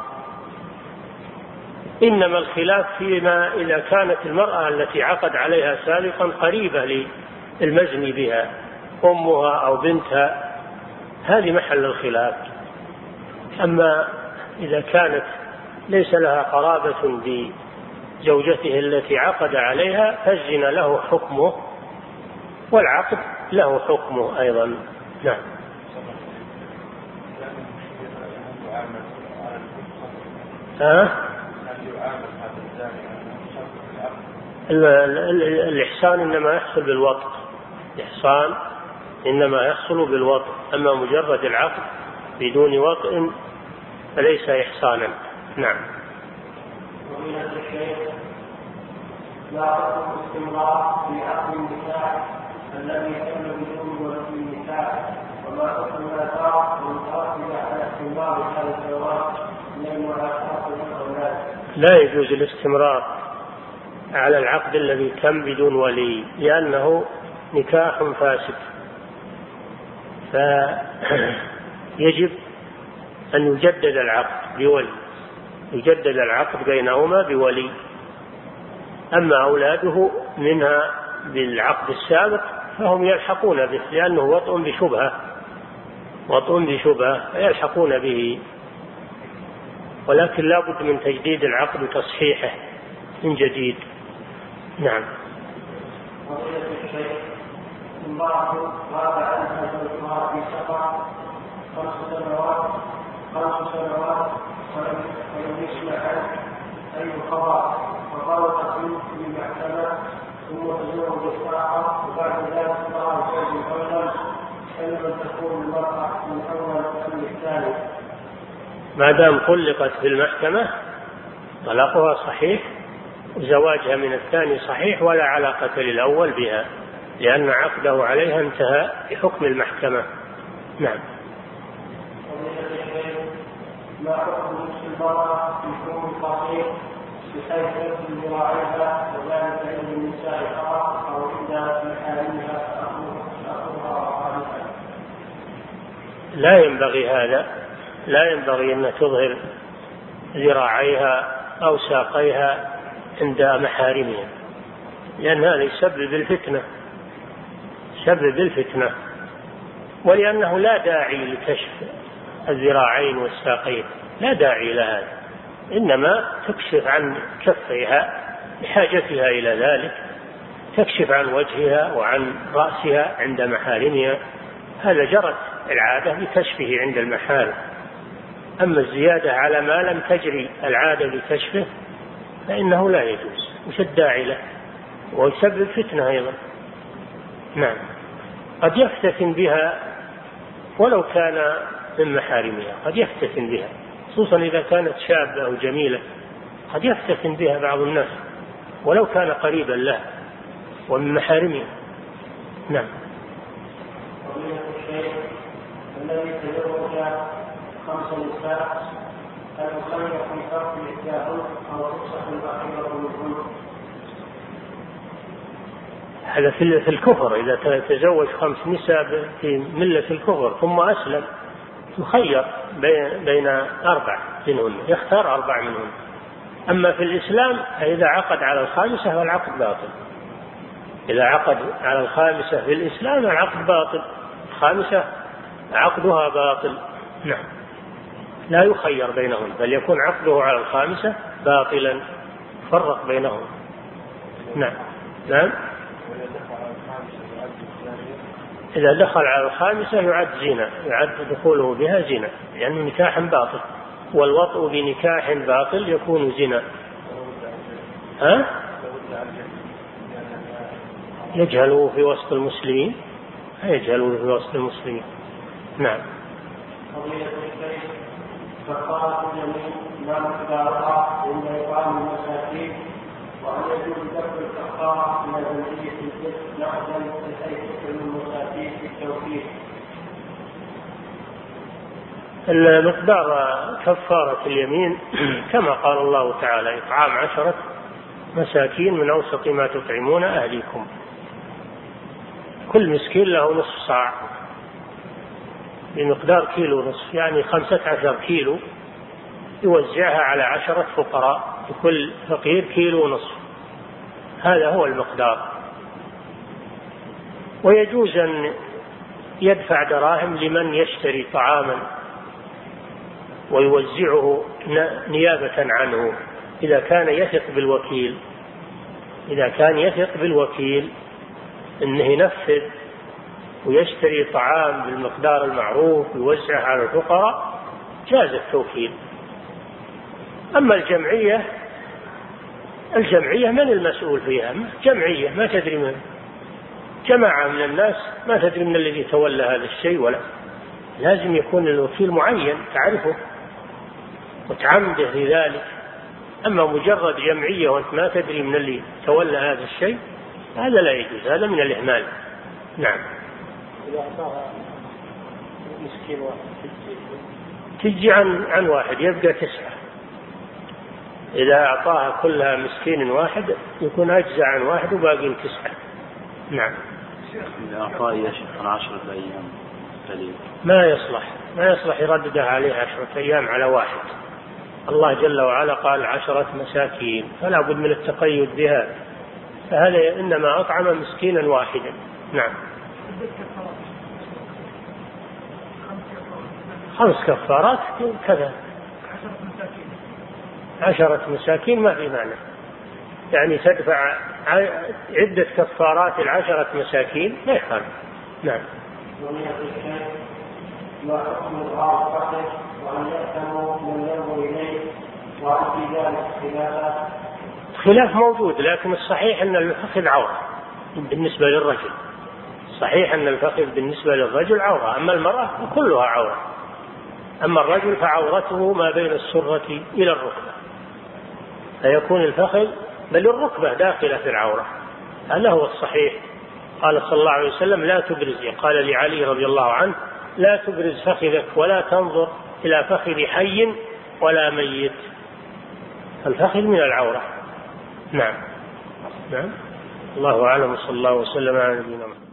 Speaker 3: إنما الخلاف فيما إذا كانت المرأة التي عقد عليها سابقا قريبة للمزني بها، أمها أو بنتها، هذه محل الخلاف. أما إذا كانت ليس لها قرابة بزوجته التي عقد عليها فالزنا له حكمه والعقد له حكمه أيضا. نعم. ها؟ الإحسان إنما يحصل بالوطء، الإحسان إنما يحصل بالوطء، أما مجرد العقد بدون وطء فليس إحسانا. نعم.
Speaker 2: لا حكم استمرار في عقد النكاح الذي تم بدون ولي النكاح، وما حكم الآثار المترتبة على استمرار هذا الزواج من المعاشرة والأولاد؟
Speaker 3: لا يجوز الاستمرار على العقد الذي تم بدون ولي لأنه نكاح فاسد، فيجب أن يجدد العقد بولي، يجدد العقد بينهما بولي. أما أولاده منها بالعقد السابق فهم يلحقون به لأنه وطء بشبهة وطء بشبهة يلحقون به، ولكن لا بد من تجديد العقد وتصحيحه من جديد. نعم.
Speaker 2: امرأة غاب عنها زوجها في سفر خمس سنوات خمس سنوات ولم يسمع عنه أي خبر، وطلقت منه في المحكمة ثم تزوج الآخر وبعد ذلك ظهر زوج أولا، فلمن تكون المرأة من أول أم الثاني؟
Speaker 3: ما دام طلقت في المحكمة طلاقها صحيح وزواجها من الثاني صحيح ولا علاقة للأول بها، لأن عقده عليها انتهى بحكم المحكمة. نعم.
Speaker 2: ما حكم نفس المرأة يكون قصير بحيث يكون ذراعيها وذلك عند النساء فقط أو عند محارمها فأخذها وقالها؟
Speaker 3: لا ينبغي هذا، لا ينبغي أن تظهر ذراعيها أو ساقيها عند محارمها، لأن هذا يسبب الفتنة سبب الفتنة ولأنه لا داعي لكشف الذراعين والساقين، لا داعي لهذا، إنما تكشف عن كفيها بحاجتها إلى ذلك، تكشف عن وجهها وعن رأسها عند محارمها، هذا جرت العادة بكشفه عند المحارم. أما الزيادة على ما لم تجري العادة لكشفه فإنه لا يجوز، وش الداعي له ويسبب فتنة أيضا. نعم. قد يفتتن بها ولو كان من محارمها، قد يفتتن بها، خصوصا إذا كانت شابة أو جميلة، قد يفتتن بها بعض الناس ولو كان قريبا له ومن محارمها. نعم.
Speaker 2: الذي تزوج خمس نساء هل يخير في فرق إحداهن أو تفسخ الأخيرة منهن؟
Speaker 3: هذا في الكفر، إذا تزوج خمس نساء في ملة الكفر ثم أسلم يخير بين أربع منهن، يختار أربع منهن. أما في الإسلام إذا عقد على الخامسة فالعقد باطل. إذا عقد على الخامسة في الإسلام العقد باطل، الخامسة عقدها باطل. نعم. لا يخير بينهم، بل يكون عقده على الخامسة باطلا، فرق بينهم. نعم. نعم. إذا دخل على الخامسة يعد زنا، يعد دخوله بها زنا، لأنه يعني نكاح باطل، والوطء بنكاح باطل يكون زنا. ها؟ يجهله في وسط المسلمين، يجهله في وسط المسلمين. نعم.
Speaker 2: فقال الجميع لا مقدارها إلا إطعام المساكين، وأن يجوز دفع الكفارة إلى ذنبية الجسد نقدا بحيث يكون المساكين في التوكيد.
Speaker 3: المقدار كفارة اليمين كما قال الله تعالى: إطعام عشرة مساكين من أوسط ما تطعمون أهليكم. كل مسكين له نصف صاع بمقدار كيلو نصف، يعني خمسة عشر كيلو، يوزعها على عشرة فقراء، لكل فقير كيلو نصف. هذا هو المقدار. ويجوز أن يدفع دراهم لمن يشتري طعاما ويوزعه نيابة عنه إذا كان يثق بالوكيل، إذا كان يثق بالوكيل أنه ينفذ ويشتري طعام بالمقدار المعروف ويوزعه على الفقراء، جاز التوكيل. أما الجمعية الجمعية من المسؤول فيها؟ جمعية ما تدري من جماعة من الناس، ما تدري من الذي تولى هذا الشيء، ولا لازم يكون الوكيل معين تعرفه وتعمده في ذلك. أما مجرد جمعية وأنت ما تدري من اللي تولى هذا الشيء، هذا لا يجوز، هذا من الإهمال. نعم.
Speaker 2: إذا أعطاها مسكين واحد
Speaker 3: تجي عن عن واحد يبقى تسعة. إذا أعطاها كلها مسكين واحد يكون أجزع عن واحد وباقي تسعة. نعم.
Speaker 4: إذا أعطاه يشهر عشرة أيام قليل
Speaker 3: ما يصلح ما يصلح يرددها عليه عشرة أيام على واحد. الله جل وعلا قال عشرة مساكين، فلا بد من التقيد بها، فهذا إنما أطعم مسكينا واحدا. نعم. خمس كفارات كذا، عشرة مساكين ما في معنى، يعني تدفع عدة كفارات العشرة مساكين ما يخالف. نعم.
Speaker 2: وحكم إظهار الفقر وأن يأتموا من ينظر إليه وأن في ذلك خلافات.
Speaker 3: خلاف موجود، لكن الصحيح أن الفخذ عورة بالنسبة للرجل. صحيح أن الفخذ بالنسبة للرجل عورة، أما المرأة كلها عورة. أما الرجل فعورته ما بين السرة إلى الركبة، فيكون الفخذ بل الركبة داخلة في العورة. هذا هو الصحيح. قال صلى الله عليه وسلم: لا تبرز، قال لعلي رضي الله عنه: لا تبرز فخذك ولا تنظر إلى فخذ حي ولا ميت. الفخذ من العورة. نعم. نعم. الله أعلم، صلى الله وسلم على نبينا محمد.